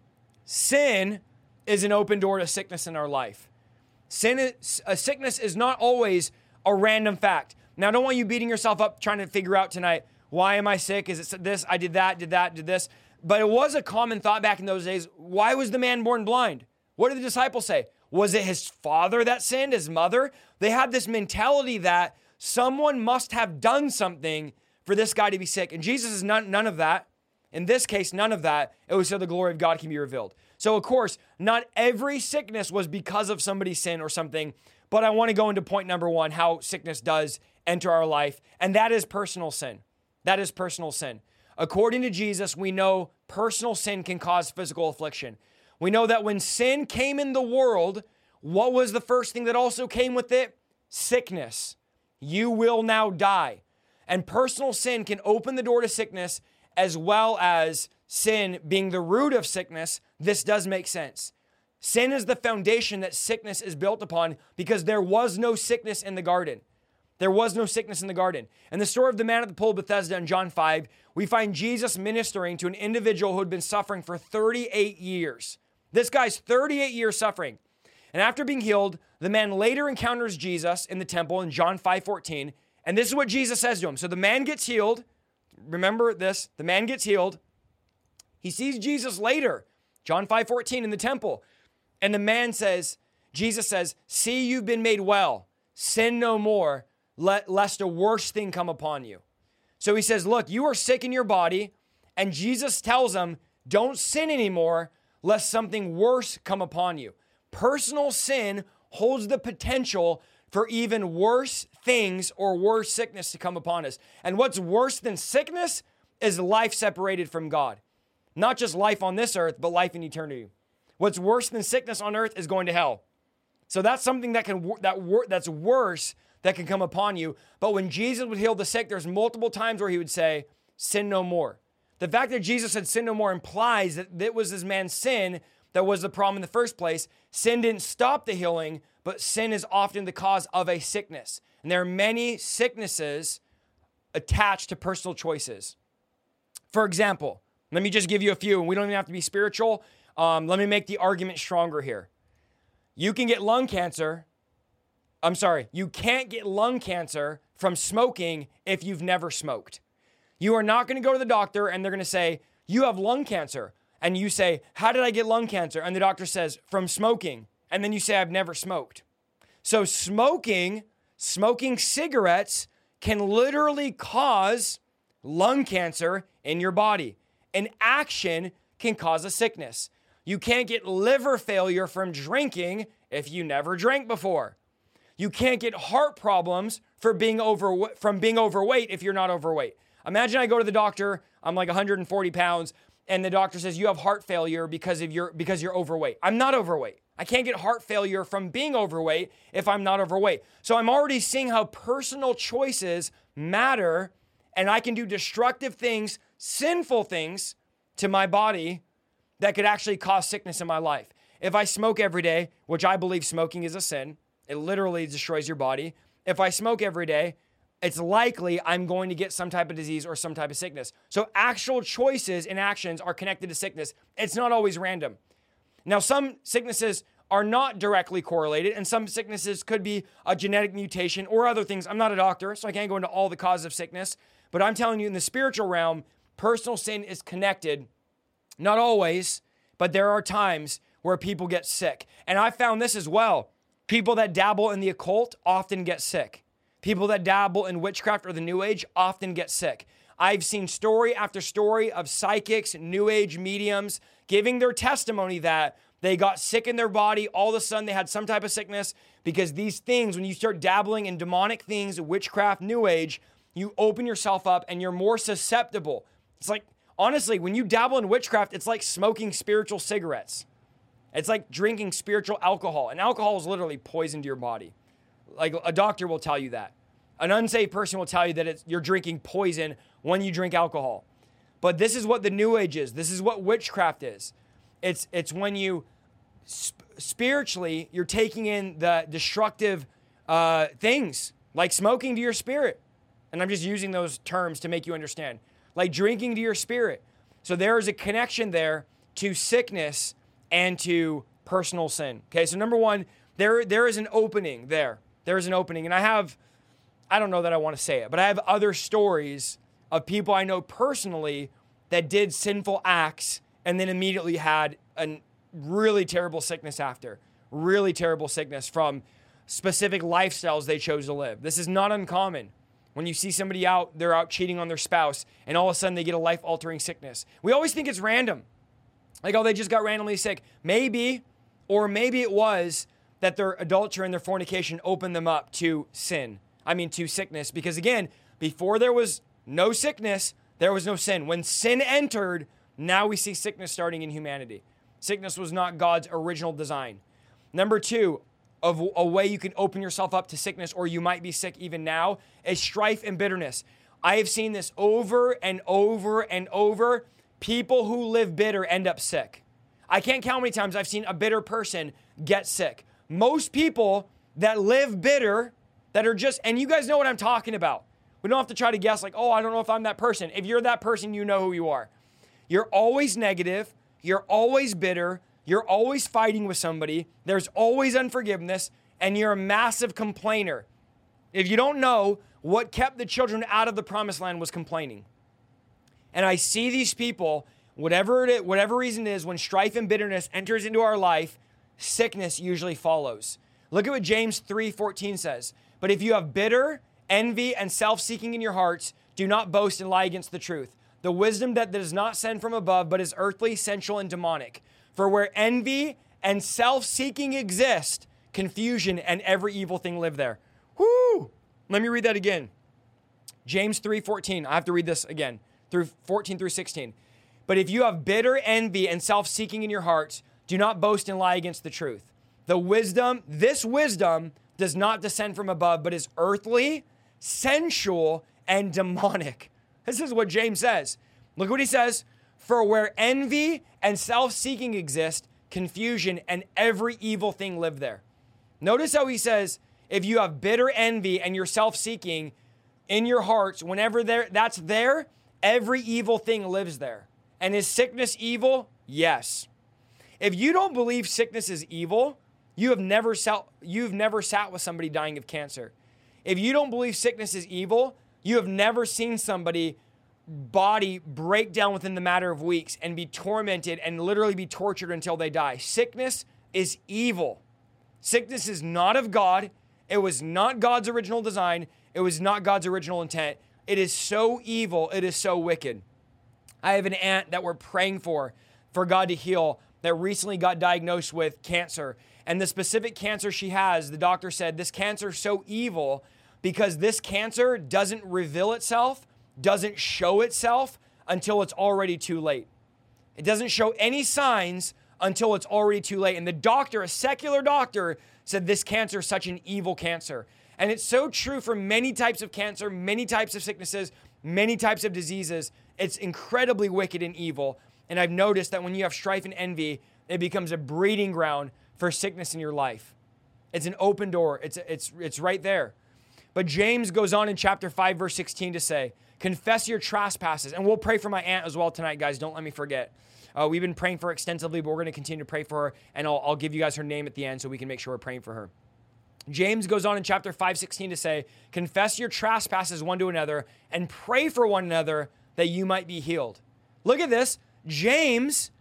sin is an open door to sickness in our life. Sin is, a sickness is not always a random fact. Now, I don't want you beating yourself up trying to figure out tonight, why am I sick? Is it this? I did that, did that, did this. But it was a common thought back in those days. Why was the man born blind? What did the disciples say? Was it his father that sinned, his mother? They had this mentality that someone must have done something for this guy to be sick. And Jesus is none, none of that. In this case, none of that. It was so the glory of God can be revealed. So, of course, not every sickness was because of somebody's sin or something. But I want to go into point number one, how sickness does enter our life, and that is personal sin. That is personal sin. According to Jesus, we know personal sin can cause physical affliction. We know that when sin came in the world, what was the first thing that also came with it? Sickness. You will now die. And personal sin can open the door to sickness, as well as sin being the root of sickness. This does make sense. Sin is the foundation that sickness is built upon, because there was no sickness in the garden. There was no sickness in the garden. In the story of the man at the pool of Bethesda in John five, we find Jesus ministering to an individual who had been suffering for thirty-eight years. This guy's thirty-eight years suffering. And after being healed, the man later encounters Jesus in the temple in John five fourteen. And this is what Jesus says to him. So the man gets healed. Remember this. The man gets healed. He sees Jesus later, John five fourteen, in the temple. And the man says, Jesus says, "See, you've been made well. Sin no more, let, lest a worse thing come upon you." So he says, look, you are sick in your body. And Jesus tells him, don't sin anymore, lest something worse come upon you. Personal sin holds the potential for even worse things or worse sickness to come upon us. And what's worse than sickness is life separated from God. Not just life on this earth, but life in eternity. What's worse than sickness on earth is going to hell. So that's something that can that that's worse that can come upon you. But when Jesus would heal the sick, there's multiple times where he would say, sin no more. The fact that Jesus said sin no more implies that it was this man's sin that was the problem in the first place. Sin didn't stop the healing, but sin is often the cause of a sickness. And there are many sicknesses attached to personal choices. For example, let me just give you a few, and we don't even have to be spiritual. Um, let me make the argument stronger here. You can get lung cancer. I'm sorry, you can't get lung cancer from smoking if you've never smoked. You are not going to go to the doctor and they're going to say, you have lung cancer. And you say, how did I get lung cancer? And the doctor says, from smoking. And then you say, I've never smoked. So smoking, smoking cigarettes can literally cause lung cancer in your body. An action can cause a sickness. You can't get liver failure from drinking if you never drank before. You can't get heart problems for being over, from being overweight if you're not overweight. Imagine I go to the doctor, I'm like one hundred forty pounds, and the doctor says you have heart failure because of your because you're overweight. I'm not overweight. I can't get heart failure from being overweight if I'm not overweight. So I'm already seeing how personal choices matter, and I can do destructive things, sinful things to my body that could actually cause sickness in my life. If I smoke every day, which I believe smoking is a sin, it literally destroys your body. If I smoke every day, it's likely I'm going to get some type of disease or some type of sickness. So actual choices and actions are connected to sickness. It's not always random. Now, some sicknesses are not directly correlated, and some sicknesses could be a genetic mutation or other things. I'm not a doctor, so I can't go into all the causes of sickness, but I'm telling you, in the spiritual realm, personal sin is connected. Not always, but there are times where people get sick. And I found this as well. People that dabble in the occult often get sick. People that dabble in witchcraft or the New Age often get sick. I've seen story after story of psychics, New Age mediums giving their testimony that they got sick in their body. All of a sudden, they had some type of sickness because these things, when you start dabbling in demonic things, witchcraft, New Age, you open yourself up and you're more susceptible. It's like, honestly, when you dabble in witchcraft, it's like smoking spiritual cigarettes. It's like drinking spiritual alcohol. And alcohol is literally poison to your body. Like a doctor will tell you that. An unsaved person will tell you that it's, you're drinking poison when you drink alcohol. But this is what the New Age is. This is what witchcraft is. It's it's when you sp- spiritually, you're taking in the destructive uh, things, like smoking to your spirit. And I'm just using those terms to make you understand. Like drinking to your spirit. So there is a connection there to sickness and to personal sin. Okay, so number one, there there is an opening there. There is an opening. And I have, I don't know that I want to say it, but I have other stories of people I know personally that did sinful acts and then immediately had a really terrible sickness after. Really terrible sickness from specific lifestyles they chose to live. This is not uncommon. When you see somebody out, they're out cheating on their spouse, and all of a sudden they get a life-altering sickness. We always think it's random. Like, oh, they just got randomly sick. Maybe, or maybe it was that their adultery and their fornication opened them up to sin. I mean to sickness, because again, before there was no sickness, there was no sin. When sin entered, now we see sickness starting in humanity. Sickness was not God's original design. Number two, of a way you can open yourself up to sickness, or you might be sick even now, is strife and bitterness. I have seen this over and over and over. People who live bitter end up sick. I can't count how many times I've seen a bitter person get sick. Most people that live bitter, that are just, and you guys know what I'm talking about. We don't have to try to guess like, oh, I don't know if I'm that person. If you're that person, you know who you are. You're always negative. You're always bitter. You're always fighting with somebody. There's always unforgiveness, and you're a massive complainer. If you don't know, what kept the children out of the promised land was complaining. And I see these people, whatever it is, whatever reason it is, when strife and bitterness enters into our life, sickness usually follows. Look at what James three fourteen says. But if you have bitter, envy, and self-seeking in your hearts, do not boast and lie against the truth. The wisdom that does not send from above, but is earthly, sensual, and demonic. For where envy and self-seeking exist, confusion and every evil thing live there. Whoo! Let me read that again. James three fourteen. I have to read this again. Through fourteen through sixteen. But if you have bitter envy and self-seeking in your hearts, do not boast and lie against the truth. The wisdom, this wisdom does not descend from above, but is earthly, sensual, and demonic. This is what James says. Look what he says. For where envy and self-seeking exist, confusion and every evil thing live there. Notice how he says, if you have bitter envy and you're self-seeking in your hearts, whenever there, that's there, every evil thing lives there. And is sickness evil? Yes. If you don't believe sickness is evil, you have never sat, you've never sat with somebody dying of cancer. If you don't believe sickness is evil, you have never seen somebody body break down within the matter of weeks and be tormented and literally be tortured until they die. Sickness is evil. Sickness is not of God. It was not God's original design. It was not God's original intent. It is so evil. It is so wicked. I have an aunt that we're praying for, for God to heal, that recently got diagnosed with cancer. And the specific cancer she has, the doctor said, this cancer is so evil because this cancer doesn't reveal itself, doesn't show itself until it's already too late. It doesn't show any signs until it's already too late. And the doctor, a secular doctor, said this cancer is such an evil cancer. And it's so true for many types of cancer, many types of sicknesses, many types of diseases. It's incredibly wicked and evil. And I've noticed that when you have strife and envy, it becomes a breeding ground for sickness in your life. It's an open door. It's, it's, it's right there. But James goes on in chapter five, verse sixteen to say, confess your trespasses. And we'll pray for my aunt as well tonight, guys. Don't let me forget. Uh, we've been praying for her extensively, but we're going to continue to pray for her. And I'll, I'll give you guys her name at the end so we can make sure we're praying for her. James goes on in chapter five sixteen to say, confess your trespasses one to another and pray for one another that you might be healed. Look at this. James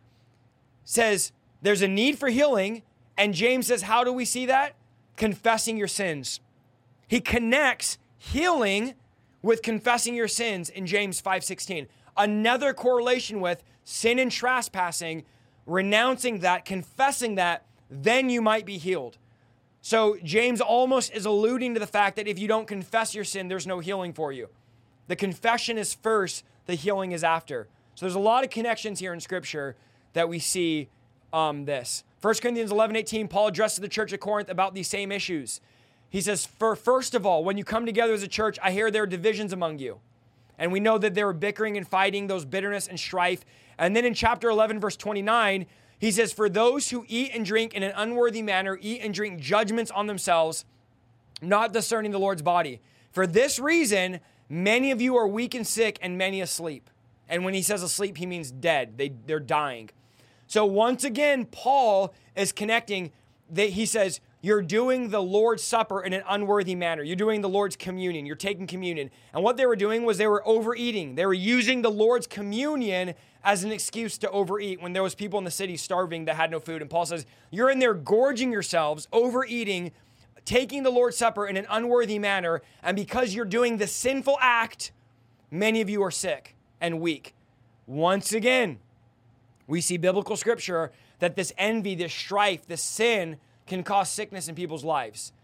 says there's a need for healing. And James says, how do we see that? Confessing your sins. He connects healing with confessing your sins in James five sixteen. Another correlation with sin and trespassing, renouncing that, confessing that, then you might be healed. So James almost is alluding to the fact that if you don't confess your sin, there's no healing for you. The confession is first, the healing is after. So there's a lot of connections here in Scripture that we see um, this. First Corinthians eleven eighteen, Paul addresses the church at Corinth about these same issues. He says, For first of all, when you come together as a church, I hear there are divisions among you. And we know that there were bickering and fighting, those bitterness and strife. And then in chapter eleven, verse twenty-nine, he says, for those who eat and drink in an unworthy manner, eat and drink judgments on themselves, not discerning the Lord's body. For this reason, many of you are weak and sick and many asleep. And when he says asleep, he means dead. They, they're dying. So once again, Paul is connecting that he says, you're doing the Lord's Supper in an unworthy manner. You're doing the Lord's communion. You're taking communion. And what they were doing was they were overeating. They were using the Lord's communion as an excuse to overeat when there was people in the city starving that had no food. And Paul says, you're in there gorging yourselves, overeating, taking the Lord's Supper in an unworthy manner. And because you're doing the sinful act, many of you are sick and weak. Once again, we see biblical scripture that this envy, this strife, this sin can cause sickness in people's lives.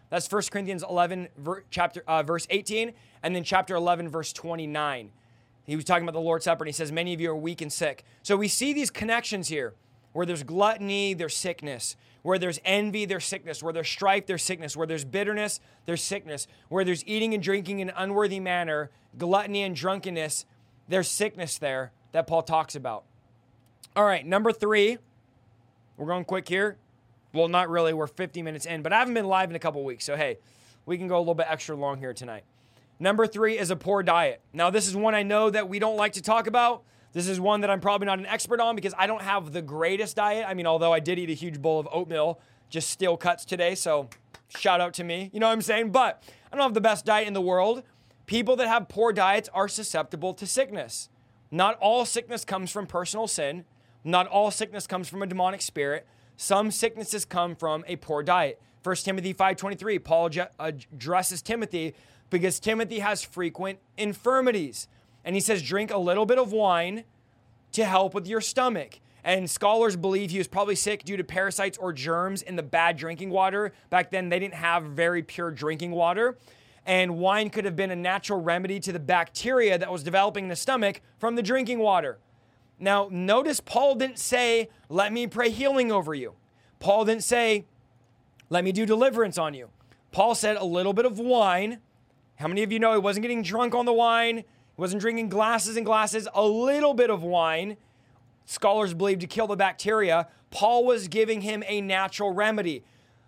That's First Corinthians eleven, ver, chapter, uh, verse eighteen, and then chapter eleven, verse twenty-nine. He was talking about the Lord's Supper, and he says, many of you are weak and sick. So we see these connections here, where there's gluttony, there's sickness. Where there's envy, there's sickness. Where there's strife, there's sickness. Where there's bitterness, there's sickness. Where there's eating and drinking in an unworthy manner, gluttony and drunkenness, there's sickness there that Paul talks about. All right, number three. We're going quick here. Well, not really. We're fifty minutes in, but I haven't been live in a couple weeks, so hey, we can go a little bit extra long here tonight. Number three is a poor diet. Now, this is one I know that we don't like to talk about. This is one that I'm probably not an expert on because I don't have the greatest diet. I mean, although I did eat a huge bowl of oatmeal, just steel cuts today, so shout out to me. You know what I'm saying? But I don't have the best diet in the world. People that have poor diets are susceptible to sickness. Not all sickness comes from personal sin. Not all sickness comes from a demonic spirit. Some sicknesses come from a poor diet. First Timothy five twenty-three, Paul addresses Timothy because Timothy has frequent infirmities. And he says, drink a little bit of wine to help with your stomach. And scholars believe he was probably sick due to parasites or germs in the bad drinking water. Back then, they didn't have very pure drinking water. And wine could have been a natural remedy to the bacteria that was developing in the stomach from the drinking water. Now, notice Paul didn't say, let me pray healing over you. Paul didn't say, let me do deliverance on you. Paul said a little bit of wine. How many of you know he wasn't getting drunk on the wine? He wasn't drinking glasses and glasses. A little bit of wine, scholars believe, to kill the bacteria. Paul was giving him a natural remedy.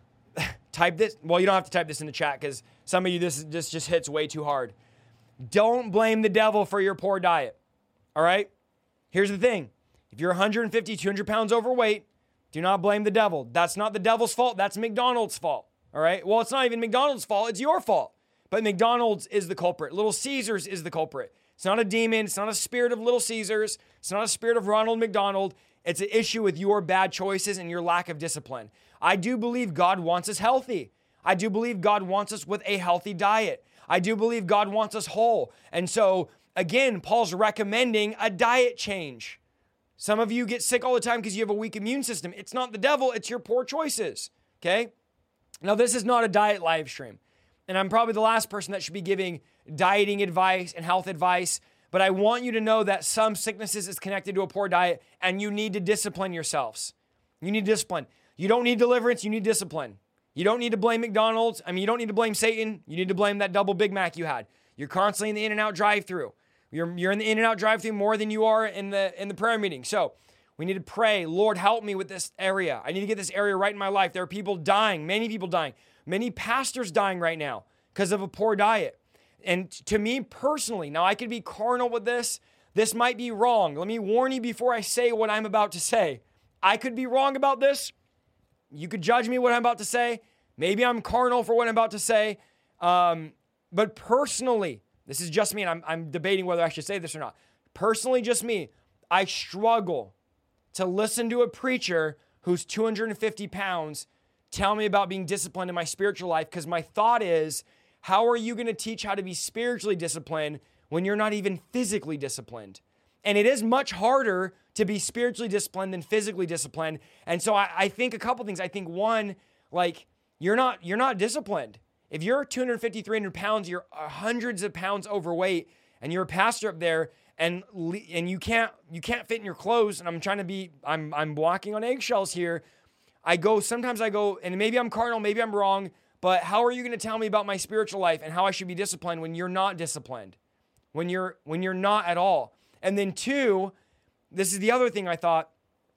Type this. Well, you don't have to type this in the chat because some of you, this, this just hits way too hard. Don't blame the devil for your poor diet. All right? Here's the thing. If you're one hundred fifty, two hundred pounds overweight, do not blame the devil. That's not the devil's fault. That's McDonald's fault. All right? Well, it's not even McDonald's fault. It's your fault. But McDonald's is the culprit. Little Caesars is the culprit. It's not a demon. It's not a spirit of Little Caesars. It's not a spirit of Ronald McDonald. It's an issue with your bad choices and your lack of discipline. I do believe God wants us healthy. I do believe God wants us with a healthy diet. I do believe God wants us whole. And so, again, Paul's recommending a diet change. Some of you get sick all the time because you have a weak immune system. It's not the devil. It's your poor choices. Okay? Now, this is not a diet live stream. And I'm probably the last person that should be giving dieting advice and health advice. But I want you to know that some sicknesses is connected to a poor diet, and you need to discipline yourselves. You need discipline. You don't need deliverance. You need discipline. You don't need to blame McDonald's. I mean, you don't need to blame Satan. You need to blame that double Big Mac you had. You're constantly in the In-N-Out drive-thru. You're, you're in the In-N-Out drive-thru more than you are in the, in the prayer meeting. So we need to pray, Lord, help me with this area. I need to get this area right in my life. There are people dying, many people dying. Many pastors dying right now because of a poor diet. And to me personally, now I could be carnal with this. This might be wrong. Let me warn you before I say what I'm about to say. I could be wrong about this. You could judge me what I'm about to say. Maybe I'm carnal for what I'm about to say. Um, but personally, this is just me, and I'm, I'm debating whether I should say this or not. Personally, just me, I struggle to listen to a preacher who's two hundred fifty pounds tell me about being disciplined in my spiritual life, because my thought is, how are you going to teach how to be spiritually disciplined when you're not even physically disciplined? And it is much harder to be spiritually disciplined than physically disciplined. And so I, I think a couple things. I think one, like, you're not you're not disciplined. If you're two hundred fifty, three hundred pounds, you're hundreds of pounds overweight, and you're a pastor up there, and and you can't you can't fit in your clothes. And I'm trying to be I'm I'm walking on eggshells here. I go, sometimes I go, and maybe I'm carnal, maybe I'm wrong, but how are you going to tell me about my spiritual life and how I should be disciplined when you're not disciplined? When you're when you're not at all. And then two, this is the other thing I thought,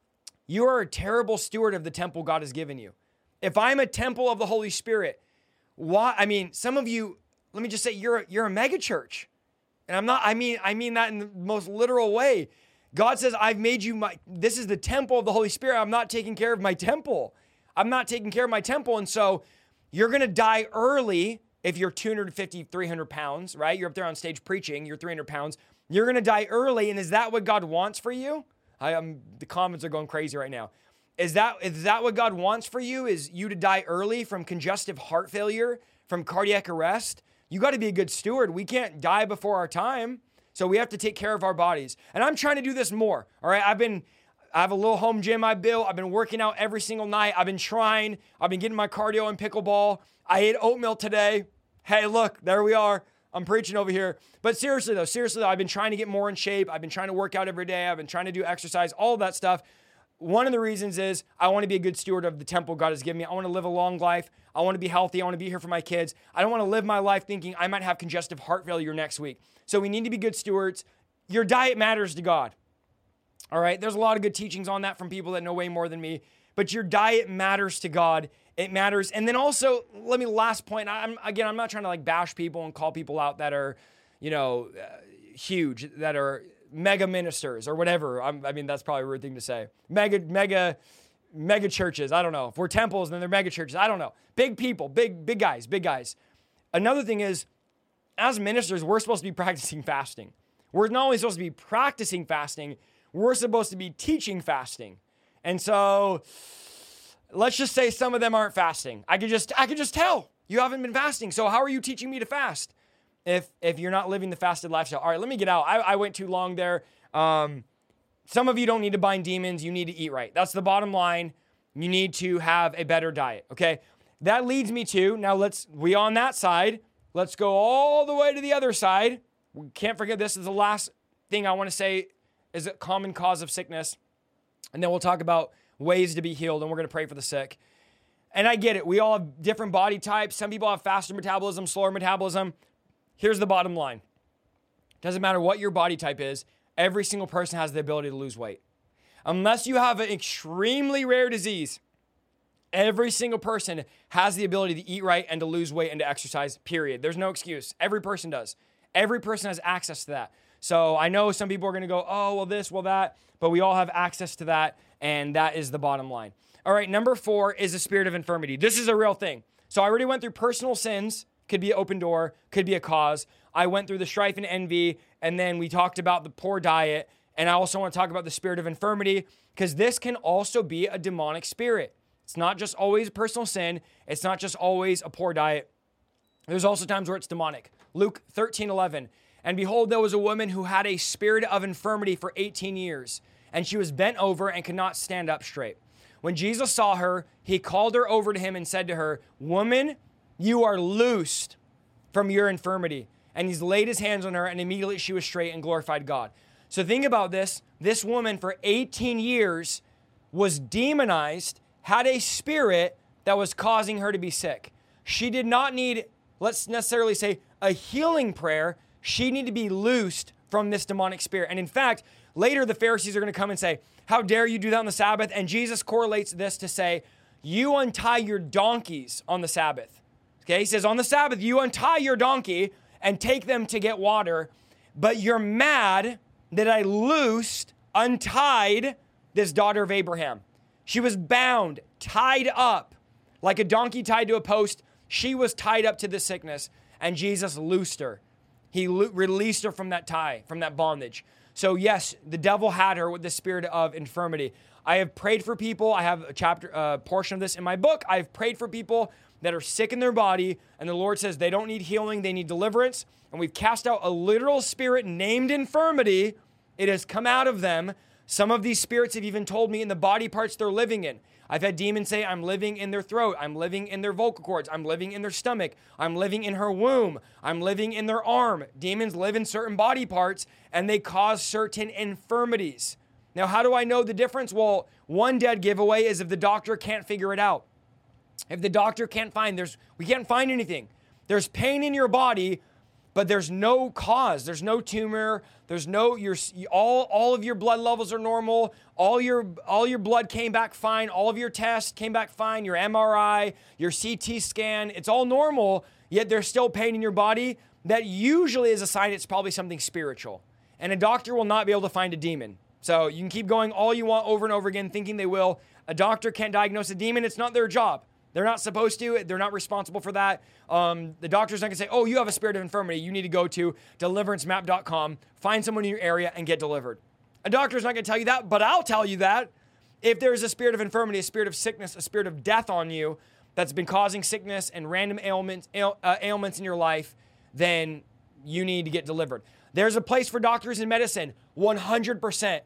you are a terrible steward of the temple God has given you. If I'm a temple of the Holy Spirit, why? I mean, some of you, let me just say, you're you're a mega church. And I'm not, I mean, I mean that in the most literal way. God says, I've made you my, this is the temple of the Holy Spirit. I'm not taking care of my temple. I'm not taking care of my temple. And so you're going to die early if you're two hundred fifty, three hundred pounds, right? You're up there on stage preaching, you're three hundred pounds. You're going to die early. And is that what God wants for you? I am, the comments are going crazy right now. Is that, is that what God wants for you? Is you to die early from congestive heart failure, from cardiac arrest? You got to be a good steward. We can't die before our time. So we have to take care of our bodies. And I'm trying to do this more. All right. I've been, I have a little home gym I built. I've been working out every single night. I've been trying. I've been getting my cardio in pickleball. I ate oatmeal today. Hey, look, there we are. I'm preaching over here. But seriously though, seriously though, I've been trying to get more in shape. I've been trying to work out every day. I've been trying to do exercise, all of that stuff. One of the reasons is I want to be a good steward of the temple God has given me. I want to live a long life. I want to be healthy. I want to be here for my kids. I don't want to live my life thinking I might have congestive heart failure next week. So we need to be good stewards. Your diet matters to God. All right. There's a lot of good teachings on that from people that know way more than me, but your diet matters to God. It matters. And then also, let me last point. I'm again, I'm not trying to like bash people and call people out that are, you know, uh, huge, that are mega ministers or whatever. I'm, I mean, that's probably a weird thing to say. Mega, mega, mega churches. I don't know. If we're temples, then they're mega churches. I don't know. Big people, big, big guys, big guys. Another thing is, as ministers, we're supposed to be practicing fasting. We're not only supposed to be practicing fasting, we're supposed to be teaching fasting. And so let's just say some of them aren't fasting. I could just, I could just tell you haven't been fasting. So how are you teaching me to fast if, if you're not living the fasted lifestyle? All right, let me get out. I, I went too long there. Um, some of you don't need to bind demons. You need to eat right. That's the bottom line. You need to have a better diet. Okay. That leads me to, now let's, we on that side, let's go all the way to the other side. We can't forget this is the last thing I want to say is a common cause of sickness. And then we'll talk about ways to be healed, and we're going to pray for the sick. And I get it. We all have different body types. Some people have faster metabolism, slower metabolism. Here's the bottom line. Doesn't matter what your body type is, every single person has the ability to lose weight. Unless you have an extremely rare disease, every single person has the ability to eat right and to lose weight and to exercise, period. There's no excuse. Every person does. Every person has access to that. So I know some people are going to go, oh, well, this, well, that, but we all have access to that, and that is the bottom line. All right, number four is the spirit of infirmity. This is a real thing. So I already went through personal sins, could be an open door, could be a cause. I went through the strife and envy, and then we talked about the poor diet, and I also want to talk about the spirit of infirmity, because this can also be a demonic spirit. It's not just always personal sin. It's not just always a poor diet. There's also times where it's demonic. Luke thirteen eleven. And behold, there was a woman who had a spirit of infirmity for eighteen years, and she was bent over and could not stand up straight. When Jesus saw her, he called her over to him and said to her, woman, you are loosed from your infirmity. And he's laid his hands on her, and immediately she was straight and glorified God. So think about this. This woman for eighteen years was demonized, had a spirit that was causing her to be sick. She did not need, let's necessarily say, a healing prayer. She needed to be loosed from this demonic spirit. And in fact, later the Pharisees are going to come and say, how dare you do that on the Sabbath? And Jesus correlates this to say, you untie your donkeys on the Sabbath. Okay, he says on the Sabbath, you untie your donkey and take them to get water, but you're mad that I loosed, untied this daughter of Abraham. She was bound, tied up, like a donkey tied to a post. She was tied up to the sickness, and Jesus loosed her. He lo- released her from that tie, from that bondage. So yes, the devil had her with the spirit of infirmity. I have prayed for people. I have a chapter, a uh, portion of this in my book. I've prayed for people that are sick in their body, and the Lord says they don't need healing, they need deliverance. And we've cast out a literal spirit named infirmity. It has come out of them. Some of these spirits have even told me in the body parts they're living in. I've had demons say, I'm living in their throat. I'm living in their vocal cords. I'm living in their stomach. I'm living in her womb. I'm living in their arm. Demons live in certain body parts, and they cause certain infirmities. Now, how do I know the difference? Well, one dead giveaway is if the doctor can't figure it out. If the doctor can't find, there's we can't find anything. There's pain in your body, but there's no cause. There's no tumor. There's no, your all all of your blood levels are normal. All your all your blood came back fine. All of your tests came back fine. Your M R I, your C T scan, it's all normal, yet there's still pain in your body. That usually is a sign it's probably something spiritual. And a doctor will not be able to find a demon. So you can keep going all you want over and over again thinking they will. A doctor can't diagnose a demon. It's not their job. They're not supposed to. They're not responsible for that. Um, the doctor's not going to say, oh, you have a spirit of infirmity. You need to go to deliverance map dot com, find someone in your area, and get delivered. A doctor's not going to tell you that, but I'll tell you that. If there's a spirit of infirmity, a spirit of sickness, a spirit of death on you that's been causing sickness and random ailments, ail, uh, ailments in your life, then you need to get delivered. There's a place for doctors in medicine, one hundred percent.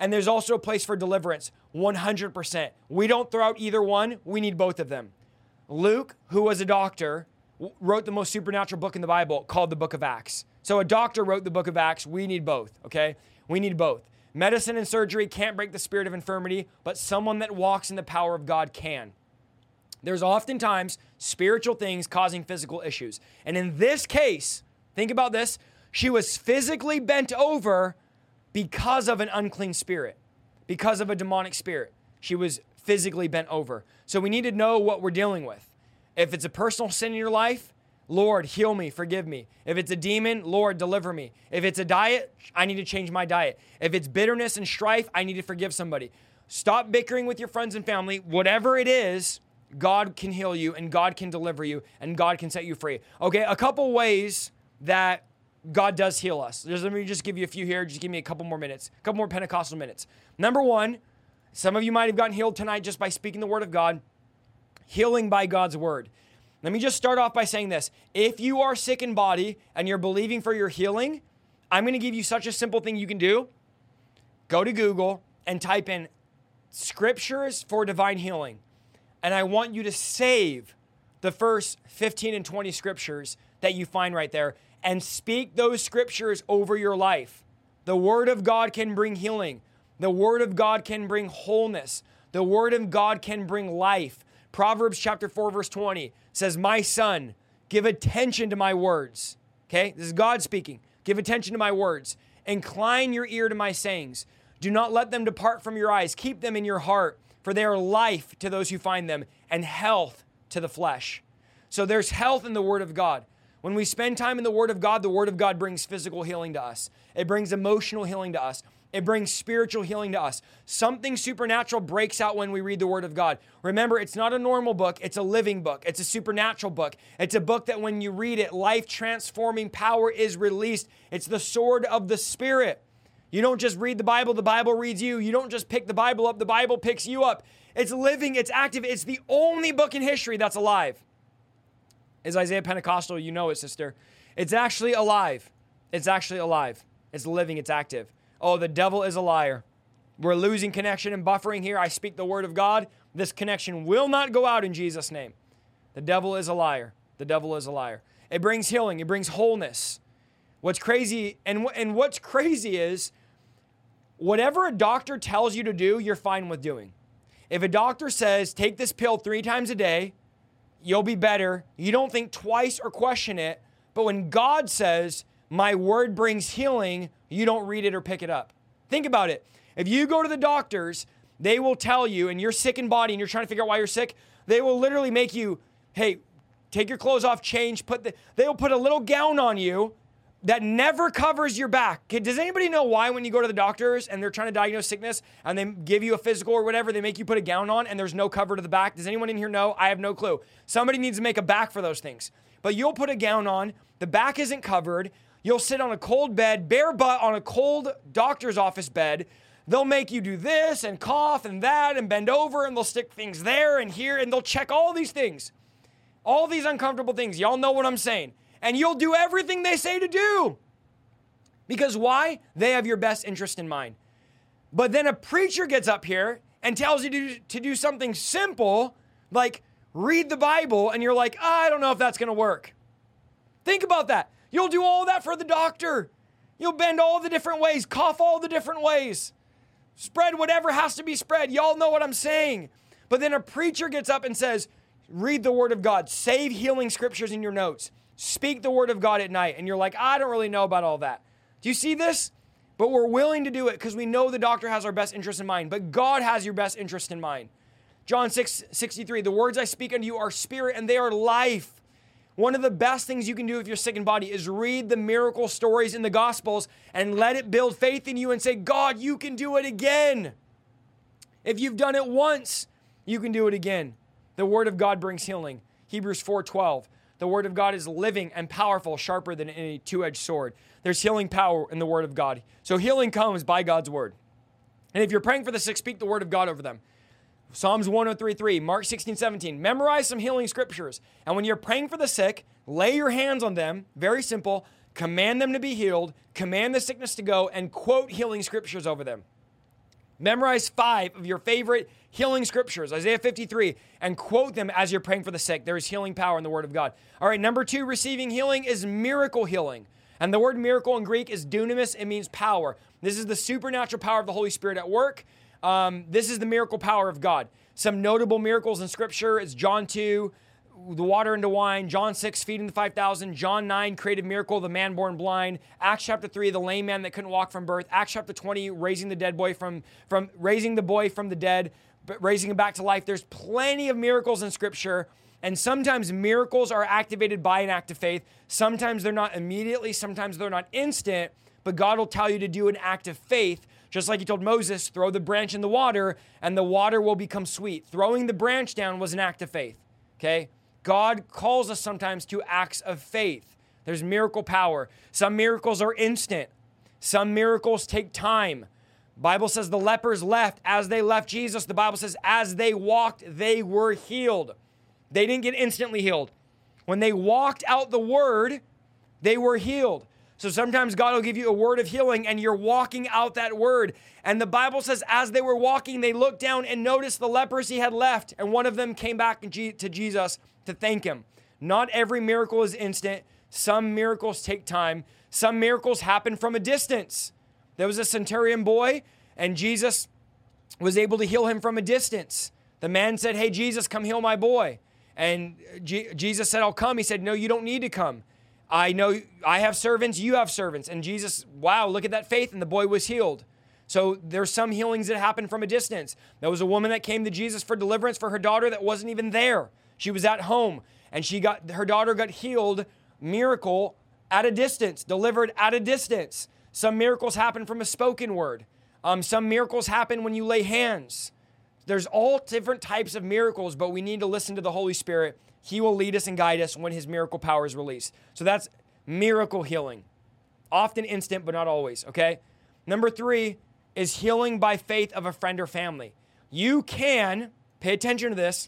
And there's also a place for deliverance, one hundred percent. We don't throw out either one. We need both of them. Luke, who was a doctor, wrote the most supernatural book in the Bible called the Book of Acts. So a doctor wrote the Book of Acts. We need both, okay? We need both. Medicine and surgery can't break the spirit of infirmity, but someone that walks in the power of God can. There's oftentimes spiritual things causing physical issues. And in this case, think about this, she was physically bent over because of an unclean spirit, because of a demonic spirit. She was physically bent over. So we need to know what we're dealing with. If it's a personal sin in your life, Lord, heal me, forgive me. If it's a demon, Lord, deliver me. If it's a diet, I need to change my diet. If it's bitterness and strife, I need to forgive somebody. Stop bickering with your friends and family. Whatever it is, God can heal you and God can deliver you and God can set you free. Okay, a couple ways that God does heal us. Just, let me just give you a few here. Just give me a couple more minutes, a couple more Pentecostal minutes. Number one, some of you might have gotten healed tonight just by speaking the word of God. Healing by God's word. Let me just start off by saying this. If you are sick in body and you're believing for your healing, I'm going to give you such a simple thing you can do. Go to Google and type in scriptures for divine healing. And I want you to save the first fifteen and twenty scriptures that you find right there and speak those scriptures over your life. The word of God can bring healing. The word of God can bring wholeness. The word of God can bring life. Proverbs chapter four, verse twenty says, my son, give attention to my words. Okay, this is God speaking. Give attention to my words. Incline your ear to my sayings. Do not let them depart from your eyes. Keep them in your heart, for they are life to those who find them and health to the flesh. So there's health in the word of God. When we spend time in the word of God, the word of God brings physical healing to us. It brings emotional healing to us. It brings spiritual healing to us. Something supernatural breaks out when we read the word of God. Remember, it's not a normal book. It's a living book. It's a supernatural book. It's a book that when you read it, life-transforming power is released. It's the sword of the Spirit. You don't just read the Bible. The Bible reads you. You don't just pick the Bible up. The Bible picks you up. It's living. It's active. It's the only book in history that's alive. Is Isaiah Pentecostal? You know it, sister. It's actually alive. It's actually alive. It's living. It's active. Oh, the devil is a liar. We're losing connection and buffering here. I speak the word of God. This connection will not go out in Jesus' name. The devil is a liar. The devil is a liar. It brings healing. It brings wholeness. What's crazy, and, and what's crazy is whatever a doctor tells you to do, you're fine with doing. If a doctor says, take this pill three times a day, you'll be better. You don't think twice or question it. But when God says, my word brings healing, you don't read it or pick it up. Think about it. If you go to the doctors, they will tell you, and you're sick in body and you're trying to figure out why you're sick, they will literally make you, hey, take your clothes off, change, put the, they will put a little gown on you that never covers your back. Okay, does anybody know why when you go to the doctors and they're trying to diagnose sickness and they give you a physical or whatever, they make you put a gown on and there's no cover to the back? Does anyone in here know? I have no clue. Somebody needs to make a back for those things. But you'll put a gown on, the back isn't covered, you'll sit on a cold bed, bare butt on a cold doctor's office bed. They'll make you do this and cough and that and bend over and they'll stick things there and here and they'll check all these things. All these uncomfortable things. Y'all know what I'm saying. And you'll do everything they say to do. Because why? They have your best interest in mind. But then a preacher gets up here and tells you to, to do something simple, like read the Bible, and you're like, oh, I don't know if that's going to work. Think about that. You'll do all that for the doctor. You'll bend all the different ways, cough all the different ways, spread whatever has to be spread. Y'all know what I'm saying. But then a preacher gets up and says, read the word of God, save healing scriptures in your notes, speak the word of God at night. And you're like, I don't really know about all that. Do you see this? But we're willing to do it because we know the doctor has our best interest in mind, but God has your best interest in mind. John six sixty-three, the words I speak unto you are spirit and they are life. One of the best things you can do if you're sick in body is read the miracle stories in the Gospels and let it build faith in you and say, God, you can do it again. If you've done it once, you can do it again. The word of God brings healing. Hebrews four twelve. The word of God is living and powerful, sharper than any two-edged sword. There's healing power in the word of God. So healing comes by God's word. And if you're praying for the sick, speak the word of God over them. Psalms one oh three three, Mark sixteen seventeen. Memorize some healing scriptures. And when you're praying for the sick, lay your hands on them. Very simple. Command them to be healed. Command the sickness to go and quote healing scriptures over them. Memorize five of your favorite healing scriptures, Isaiah fifty-three, and quote them as you're praying for the sick. There is healing power in the Word of God. All right, number two, receiving healing is miracle healing. And the word miracle in Greek is dunamis. It means power. This is the supernatural power of the Holy Spirit at work. Um, this is the miracle power of God. Some notable miracles in Scripture is John two, the water into wine, John six, feeding the five thousand, John nine, creative miracle, the man born blind, Acts chapter three, the lame man that couldn't walk from birth, Acts chapter twenty, raising the dead boy from, from raising the boy from the dead, but raising him back to life. There's plenty of miracles in Scripture, and sometimes miracles are activated by an act of faith. Sometimes they're not immediately, sometimes they're not instant, but God will tell you to do an act of faith. Just like he told Moses, throw the branch in the water and the water will become sweet. Throwing the branch down was an act of faith, okay? God calls us sometimes to acts of faith. There's miracle power. Some miracles are instant. Some miracles take time. Bible says the lepers left. As they left Jesus, the Bible says as they walked, they were healed. They didn't get instantly healed. When they walked out the word, they were healed. So sometimes God will give you a word of healing and you're walking out that word. And the Bible says as they were walking, they looked down and noticed the leprosy had left. And one of them came back to Jesus to thank him. Not every miracle is instant. Some miracles take time. Some miracles happen from a distance. There was a centurion boy and Jesus was able to heal him from a distance. The man said, hey, Jesus, come heal my boy. And G- Jesus said, I'll come. He said, no, you don't need to come. I know I have servants, you have servants. And Jesus, wow, look at that faith. And the boy was healed. So there's some healings that happen from a distance. There was a woman that came to Jesus for deliverance for her daughter that wasn't even there. She was at home and she got, her daughter got healed, miracle at a distance, delivered at a distance. Some miracles happen from a spoken word. Um, some miracles happen when you lay hands. There's all different types of miracles, but we need to listen to the Holy Spirit. He will lead us and guide us when his miracle power is released. So that's miracle healing. Often instant, but not always, okay? Number three is healing by faith of a friend or family. You can, pay attention to this,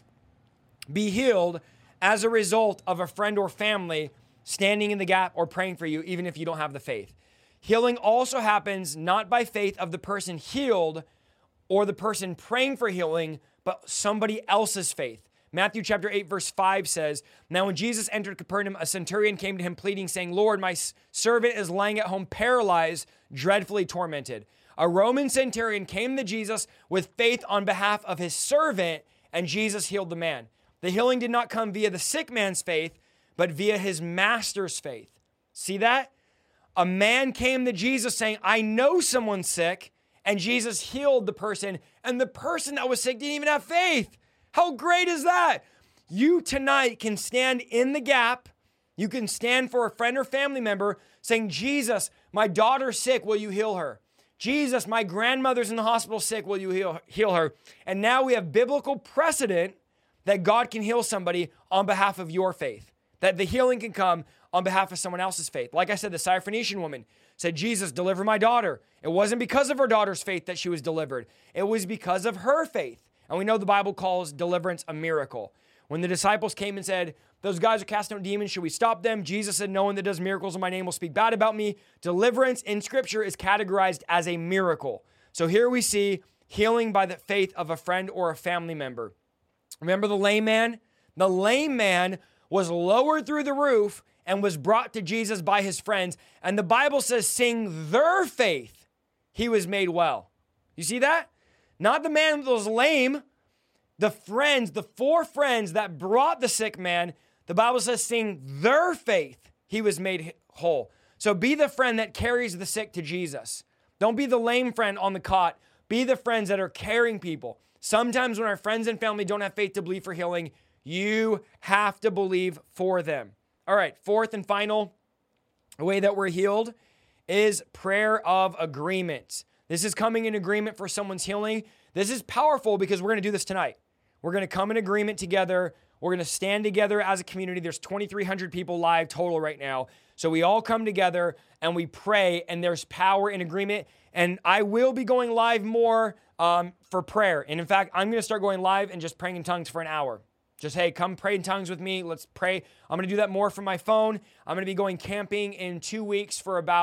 be healed as a result of a friend or family standing in the gap or praying for you, even if you don't have the faith. Healing also happens not by faith of the person healed or the person praying for healing, but somebody else's faith. Matthew chapter eight, verse five says, now when Jesus entered Capernaum, a centurion came to him pleading, saying, Lord, my servant is lying at home paralyzed, dreadfully tormented. A Roman centurion came to Jesus with faith on behalf of his servant, and Jesus healed the man. The healing did not come via the sick man's faith, but via his master's faith. See that? A man came to Jesus saying, I know someone's sick, and Jesus healed the person, and the person that was sick didn't even have faith. How great is that? You tonight can stand in the gap. You can stand for a friend or family member saying, Jesus, my daughter's sick. Will you heal her? Jesus, my grandmother's in the hospital sick. Will you heal, heal her? And now we have biblical precedent that God can heal somebody on behalf of your faith, that the healing can come on behalf of someone else's faith. Like I said, the Syrophoenician woman said, Jesus, deliver my daughter. It wasn't because of her daughter's faith that she was delivered. It was because of her faith. And we know the Bible calls deliverance a miracle. When the disciples came and said, those guys are casting out demons, should we stop them? Jesus said, no one that does miracles in my name will speak bad about me. Deliverance in Scripture is categorized as a miracle. So here we see healing by the faith of a friend or a family member. Remember the lame man? The lame man was lowered through the roof and was brought to Jesus by his friends. And the Bible says, seeing their faith, he was made well. You see that? Not the man that was lame. The friends, the four friends that brought the sick man, the Bible says, seeing their faith, he was made whole. So be the friend that carries the sick to Jesus. Don't be the lame friend on the cot. Be the friends that are carrying people. Sometimes when our friends and family don't have faith to believe for healing, you have to believe for them. All right, fourth and final way that we're healed is prayer of agreement. This is coming in agreement for someone's healing. This is powerful because we're going to do this tonight. We're going to come in agreement together. We're going to stand together as a community. There's twenty-three hundred people live total right now. So we all come together and we pray, and there's power in agreement. And I will be going live more um, for prayer. And in fact, I'm going to start going live and just praying in tongues for an hour. Just, hey, come pray in tongues with me. Let's pray. I'm going to do that more from my phone. I'm going to be going camping in two weeks for about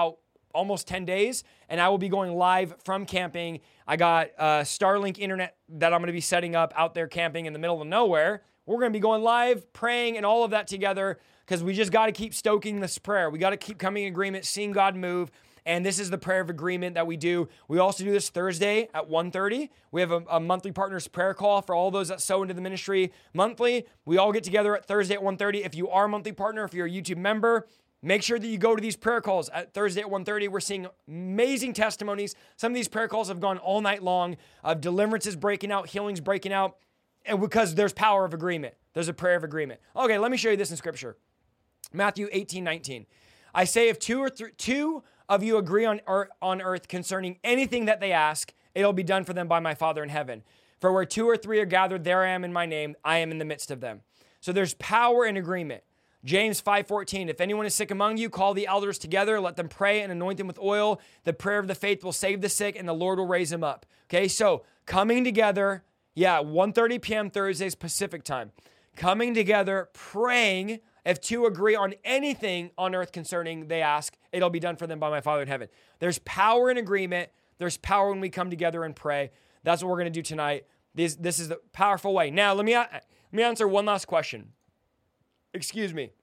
almost ten days, and I will be going live from camping. I got uh, Starlink internet that I'm going to be setting up out there camping in the middle of nowhere. We're going to be going live, praying, and all of that together because we just got to keep stoking this prayer. We got to keep coming in agreement, seeing God move. And this is the prayer of agreement that we do. We also do this Thursday at one thirty. We have a, a monthly partners prayer call for all those that sow into the ministry monthly. We all get together at Thursday at one thirty. If you are a monthly partner, if you're a YouTube member, make sure that you go to these prayer calls at Thursday at one thirty. We're seeing amazing testimonies. Some of these prayer calls have gone all night long of deliverances breaking out, healings breaking out, and because there's power of agreement. There's a prayer of agreement. Okay, let me show you this in Scripture. Matthew eighteen nineteen. I say if two or th- two of you agree on earth, on earth concerning anything that they ask, it'll be done for them by my Father in heaven. For where two or three are gathered, there I am in my name. I am in the midst of them. So there's power in agreement. James five fourteen, if anyone is sick among you, call the elders together, let them pray and anoint them with oil. The prayer of the faith will save the sick and the Lord will raise him up. Okay, so coming together, yeah, one thirty p.m. Thursdays Pacific time. Coming together, praying. If two agree on anything on earth concerning they ask, it'll be done for them by my Father in heaven. There's power in agreement. There's power when we come together and pray. That's what we're going to do tonight. This, this is the powerful way. Now, let me, let me answer one last question. Excuse me.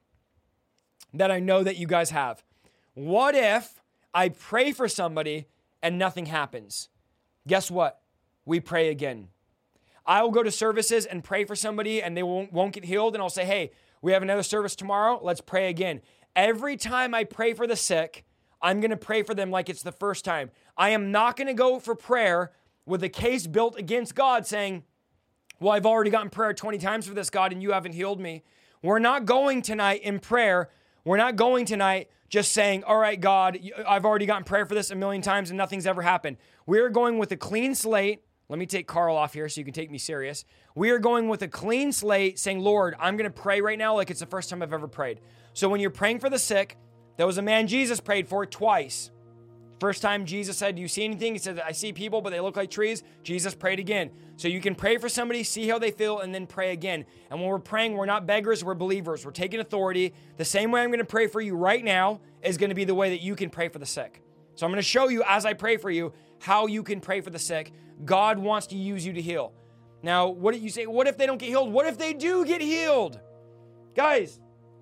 That I know that you guys have. What if I pray for somebody and nothing happens? Guess what? We pray again. I will go to services and pray for somebody and they won't, won't get healed. And I'll say, hey, we have another service tomorrow. Let's pray again. Every time I pray for the sick, I'm going to pray for them like it's the first time. I am not going to go for prayer with a case built against God saying, well, I've already gotten prayer twenty times for this, God, and you haven't healed me. We're not going tonight in prayer. We're not going tonight just saying, all right, God, I've already gotten prayer for this a million times and nothing's ever happened. We're going with a clean slate. Let me take Carl off here so you can take me serious. We are going with a clean slate saying, Lord, I'm going to pray right now like it's the first time I've ever prayed. So when you're praying for the sick, there was a man Jesus prayed for twice. First time Jesus said, do you see anything? He said, I see people, but they look like trees. Jesus prayed again. So you can pray for somebody, see how they feel, and then pray again. And when we're praying, we're not beggars, we're believers. We're taking authority. The same way I'm going to pray for you right now is going to be the way that you can pray for the sick. So I'm going to show you as I pray for you how you can pray for the sick. God wants to use you to heal. Now, what do you say? What if they don't get healed? What if they do get healed? Guys,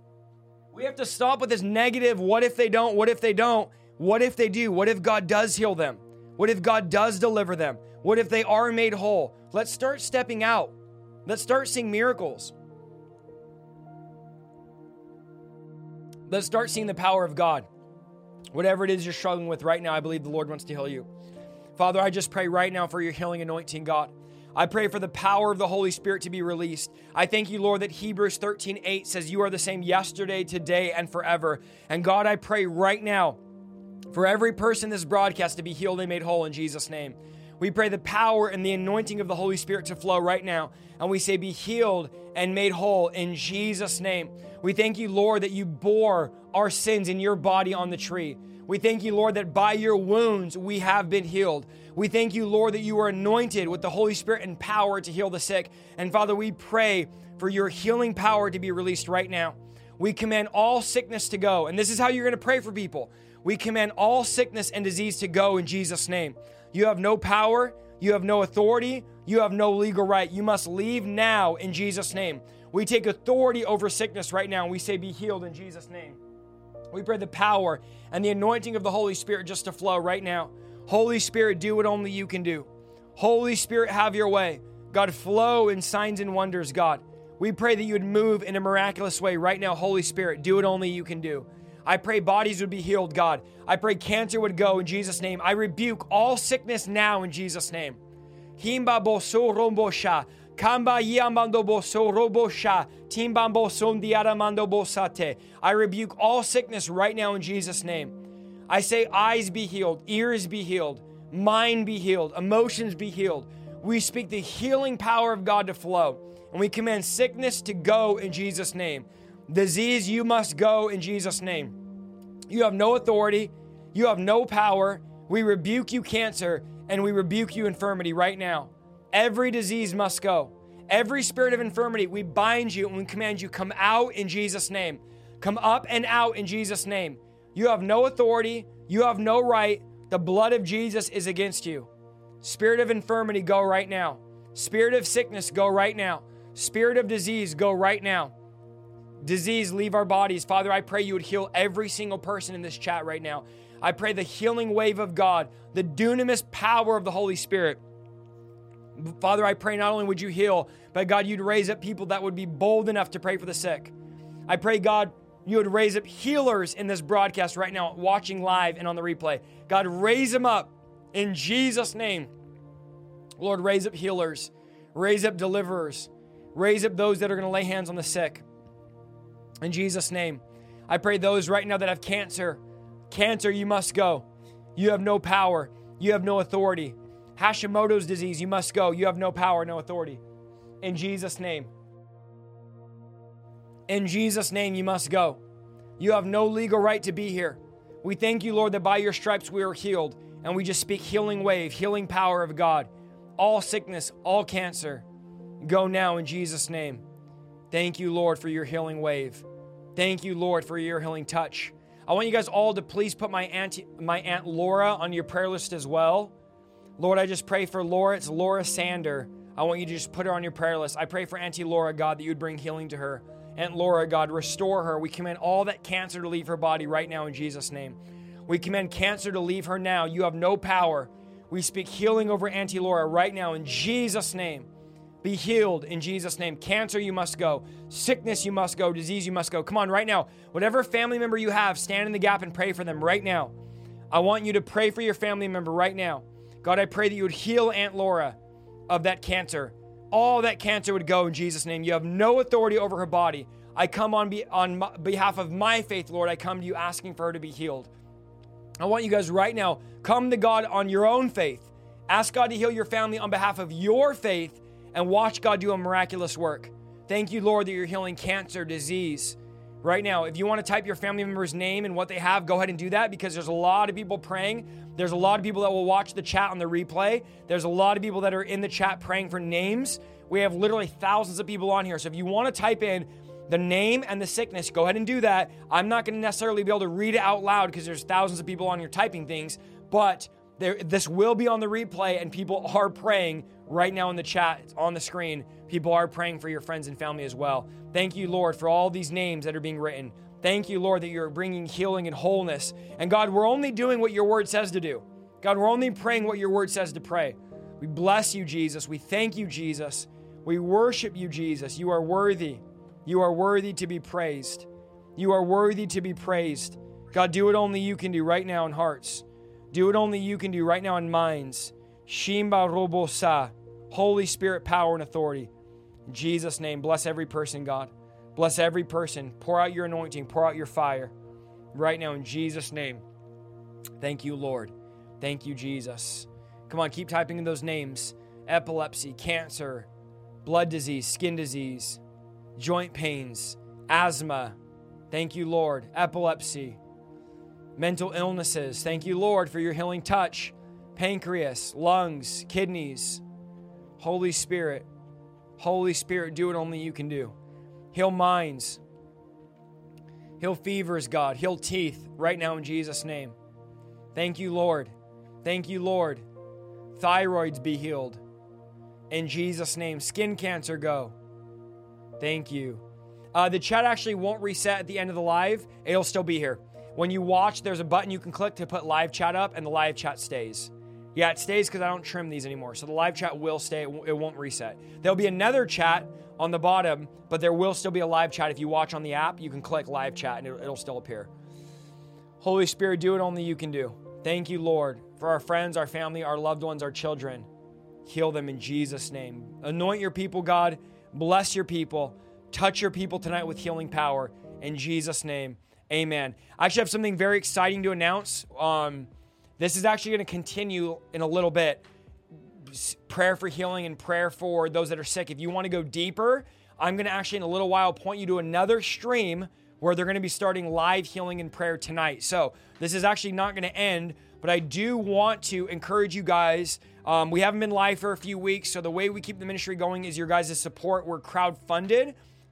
we have to stop with this negative, what if they don't, what if they don't, what if they do, what if God does heal them? What if God does deliver them? What if they are made whole? Let's start stepping out. Let's start seeing miracles. Let's start seeing the power of God. Whatever it is you're struggling with right now, I believe the Lord wants to heal you. Father, I just pray right now for your healing anointing, God. I pray for the power of the Holy Spirit to be released. I thank you, Lord, that Hebrews thirteen eight says you are the same yesterday, today, and forever. And God, I pray right now for every person in this broadcast to be healed and made whole in Jesus' name. We pray the power and the anointing of the Holy Spirit to flow right now. And we say be healed and made whole in Jesus' name. We thank you, Lord, that you bore our sins in your body on the tree. We thank you, Lord, that by your wounds we have been healed. We thank you, Lord, that you are anointed with the Holy Spirit and power to heal the sick. And Father, we pray for your healing power to be released right now. We command all sickness to go. And this is how you're going to pray for people. We command all sickness and disease to go in Jesus' name. You have no power. You have no authority. You have no legal right. You must leave now in Jesus' name. We take authority over sickness right now and we say be healed in Jesus' name. We pray the power and the anointing of the Holy Spirit just to flow right now. Holy Spirit, do what only you can do. Holy Spirit, have your way. God, flow in signs and wonders, God. We pray that you would move in a miraculous way right now. Holy Spirit, do what only you can do. I pray bodies would be healed, God. I pray cancer would go in Jesus' name. I rebuke all sickness now in Jesus' name. Himba boso rombosha. Kamba yamando boso robosha. Timbambo sondiaramando bosate. I rebuke all sickness right now in Jesus' name. I say eyes be healed, ears be healed, mind be healed, emotions be healed. We speak the healing power of God to flow. And we command sickness to go in Jesus' name. Disease, you must go in Jesus' name. You have no authority. You have no power. We rebuke you, cancer, and we rebuke you, infirmity, right now. Every disease must go. Every spirit of infirmity, we bind you and we command you, come out in Jesus' name. Come up and out in Jesus' name. You have no authority. You have no right. The blood of Jesus is against you. Spirit of infirmity, go right now. Spirit of sickness, go right now. Spirit of disease, go right now. Disease, leave our bodies. Father, I pray you would heal every single person in this chat right now. I pray the healing wave of God, the dunamis power of the Holy Spirit. Father, I pray not only would you heal, but God, you'd raise up people that would be bold enough to pray for the sick. I pray, God, you would raise up healers in this broadcast right now, watching live and on the replay. God, raise them up in Jesus' name. Lord, raise up healers, raise up deliverers, raise up those that are going to lay hands on the sick. In Jesus' name, I pray those right now that have cancer, cancer, you must go. You have no power. You have no authority. Hashimoto's disease, you must go. You have no power, no authority. In Jesus' name. In Jesus' name, you must go. You have no legal right to be here. We thank you, Lord, that by your stripes we are healed. And we just speak healing wave, healing power of God. All sickness, all cancer, go now in Jesus' name. Thank you, Lord, for your healing wave. Thank you, Lord, for your healing touch. I want you guys all to please put my aunt, my Aunt Laura on your prayer list as well. Lord, I just pray for Laura. It's Laura Sander. I want you to just put her on your prayer list. I pray for Auntie Laura, God, that you would bring healing to her. Aunt Laura, God, restore her. We command all that cancer to leave her body right now in Jesus' name. We command cancer to leave her now. You have no power. We speak healing over Auntie Laura right now in Jesus' name. Be healed in Jesus' name. Cancer, you must go. Sickness, you must go. Disease, you must go. Come on, right now. Whatever family member you have, stand in the gap and pray for them right now. I want you to pray for your family member right now. God, I pray that you would heal Aunt Laura of that cancer. All that cancer would go in Jesus' name. You have no authority over her body. I come on, be, on my, behalf of my faith, Lord. I come to you asking for her to be healed. I want you guys right now, come to God on your own faith. Ask God to heal your family on behalf of your faith and watch God do a miraculous work. Thank you, Lord, that you're healing cancer, disease. Right now, if you want to type your family member's name and what they have, go ahead and do that because there's a lot of people praying. There's a lot of people that will watch the chat on the replay. There's a lot of people that are in the chat praying for names. We have literally thousands of people on here. So if you want to type in the name and the sickness, go ahead and do that. I'm not going to necessarily be able to read it out loud because there's thousands of people on here typing things, but there, this will be on the replay and people are praying right now in the chat. It's on the screen. People are praying for your friends and family as well. Thank you, Lord, for all these names that are being written. Thank you, Lord, that you're bringing healing and wholeness. And God, we're only doing what your word says to do. God, we're only praying what your word says to pray. We bless you, Jesus. We thank you, Jesus. We worship you, Jesus. You are worthy. You are worthy to be praised. You are worthy to be praised. God, do what only you can do right now in hearts. Do what only you can do right now in minds. Shimba Robosa. Holy Spirit, power and authority. In Jesus' name, bless every person, God. Bless every person. Pour out your anointing. Pour out your fire. Right now in Jesus' name. Thank you, Lord. Thank you, Jesus. Come on, keep typing in those names. Epilepsy, cancer, blood disease, skin disease, joint pains, asthma. Thank you, Lord. Epilepsy, mental illnesses. Thank you, Lord, for your healing touch. Pancreas, lungs, kidneys. Holy Spirit, Holy Spirit, do what only you can do. Heal minds. Heal fevers, God. Heal teeth right now in Jesus' name. Thank you, Lord. Thank you, Lord. Thyroids be healed. In Jesus' name. Skin cancer go. Thank you. Uh, the chat actually won't reset at the end of the live. It'll still be here. When you watch, there's a button you can click to put live chat up, and the live chat stays. Yeah, it stays because I don't trim these anymore. So the live chat will stay. It won't reset. There'll be another chat on the bottom, but there will still be a live chat. If you watch on the app, you can click live chat, and it'll, it'll still appear. Holy Spirit, do what only you can do. Thank you, Lord, for our friends, our family, our loved ones, our children. Heal them in Jesus' name. Anoint your people, God. Bless your people. Touch your people tonight with healing power. In Jesus' name, amen. I actually have something very exciting to announce. Um, this is actually going to continue in a little bit. Prayer for healing and prayer for those that are sick. If you want to go deeper, I'm going to actually in a little while point you to another stream where they're going to be starting live healing and prayer tonight. So this is actually not going to end, but I do want to encourage you guys. Um, we haven't been live for a few weeks, so the way we keep the ministry going is your guys' support. We're crowdfunded.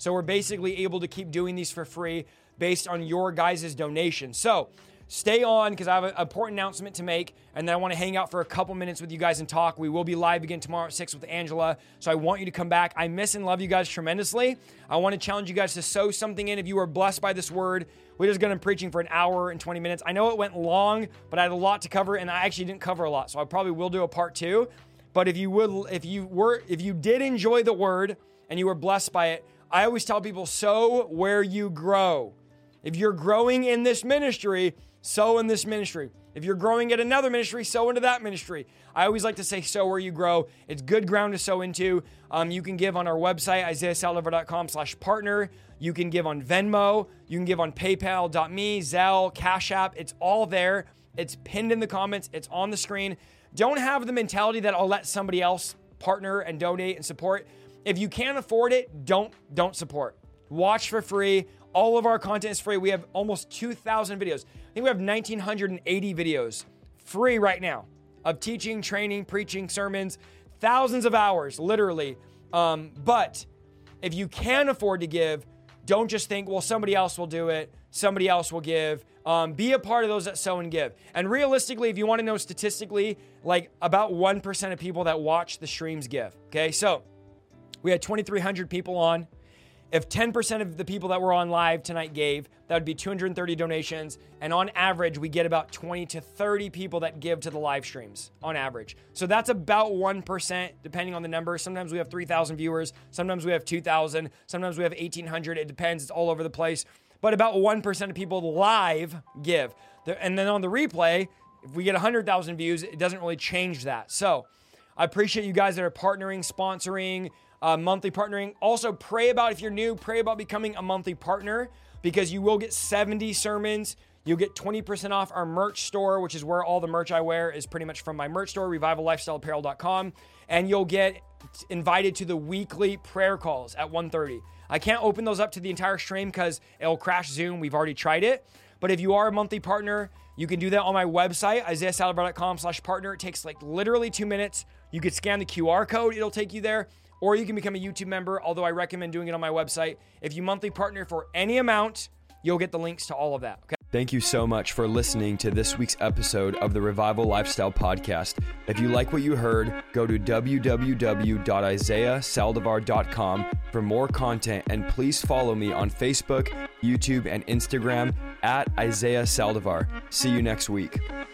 So we're basically able to keep doing these for free based on your guys' donations. So stay on because I have an important announcement to make, and then I want to hang out for a couple minutes with you guys and talk. We will be live again tomorrow at six with Angela, so I want you to come back. I miss and love you guys tremendously. I want to challenge you guys to sow something in if you are blessed by this word. We're just going to be preaching for an hour and twenty minutes. I know it went long, but I had a lot to cover, and I actually didn't cover a lot, so I probably will do a part two. But if you would, if you were, if you did enjoy the word and you were blessed by it, I always tell people, sow where you grow. If you're growing in this ministry, sow in this ministry. If you're growing at another ministry, sow into that ministry. I always like to say, sow where you grow. It's good ground to sow into. Um, you can give on our website, isaiah saldivar dot com slash partner. You can give on Venmo. You can give on paypal dot me, Zelle, Cash App. It's all there. It's pinned in the comments. It's on the screen. Don't have the mentality that I'll let somebody else partner and donate and support. If you can't afford it, don't, don't support. Watch for free. All of our content is free. We have almost two thousand videos. I think we have one thousand nine hundred eighty videos free right now of teaching, training, preaching, sermons, thousands of hours, literally. Um, but if you can afford to give, don't just think, well, somebody else will do it. Somebody else will give. Um, be a part of those that sow and give. And realistically, if you want to know statistically, like about one percent of people that watch the streams give. Okay, so we had twenty-three hundred people on. If ten percent of the people that were on live tonight gave, that would be two hundred thirty donations. And on average, we get about twenty to thirty people that give to the live streams on average. So that's about one percent, depending on the number. Sometimes we have three thousand viewers. Sometimes we have two thousand. Sometimes we have eighteen hundred. It depends. It's all over the place. But about one percent of people live give. And then on the replay, if we get one hundred thousand views, it doesn't really change that. So I appreciate you guys that are partnering, sponsoring, Uh, monthly partnering. Also, pray about, if you're new, pray about becoming a monthly partner because you will get seventy sermons. You'll get twenty percent off our merch store, which is where all the merch I wear is pretty much from my merch store, revival lifestyle apparel dot com. And you'll get invited to the weekly prayer calls at one thirty. I can't open those up to the entire stream because it'll crash Zoom. We've already tried it. But if you are a monthly partner, you can do that on my website, isaiah saldivar dot com slash partner. It takes like literally two minutes. You could scan the Q R code. It'll take you there. Or you can become a YouTube member, although I recommend doing it on my website. If you monthly partner for any amount, you'll get the links to all of that, okay? Thank you so much for listening to this week's episode of the Revival Lifestyle Podcast. If you like what you heard, go to w w w dot isaiah saldivar dot com for more content, and please follow me on Facebook, YouTube, and Instagram at Isaiah Saldivar. See you next week.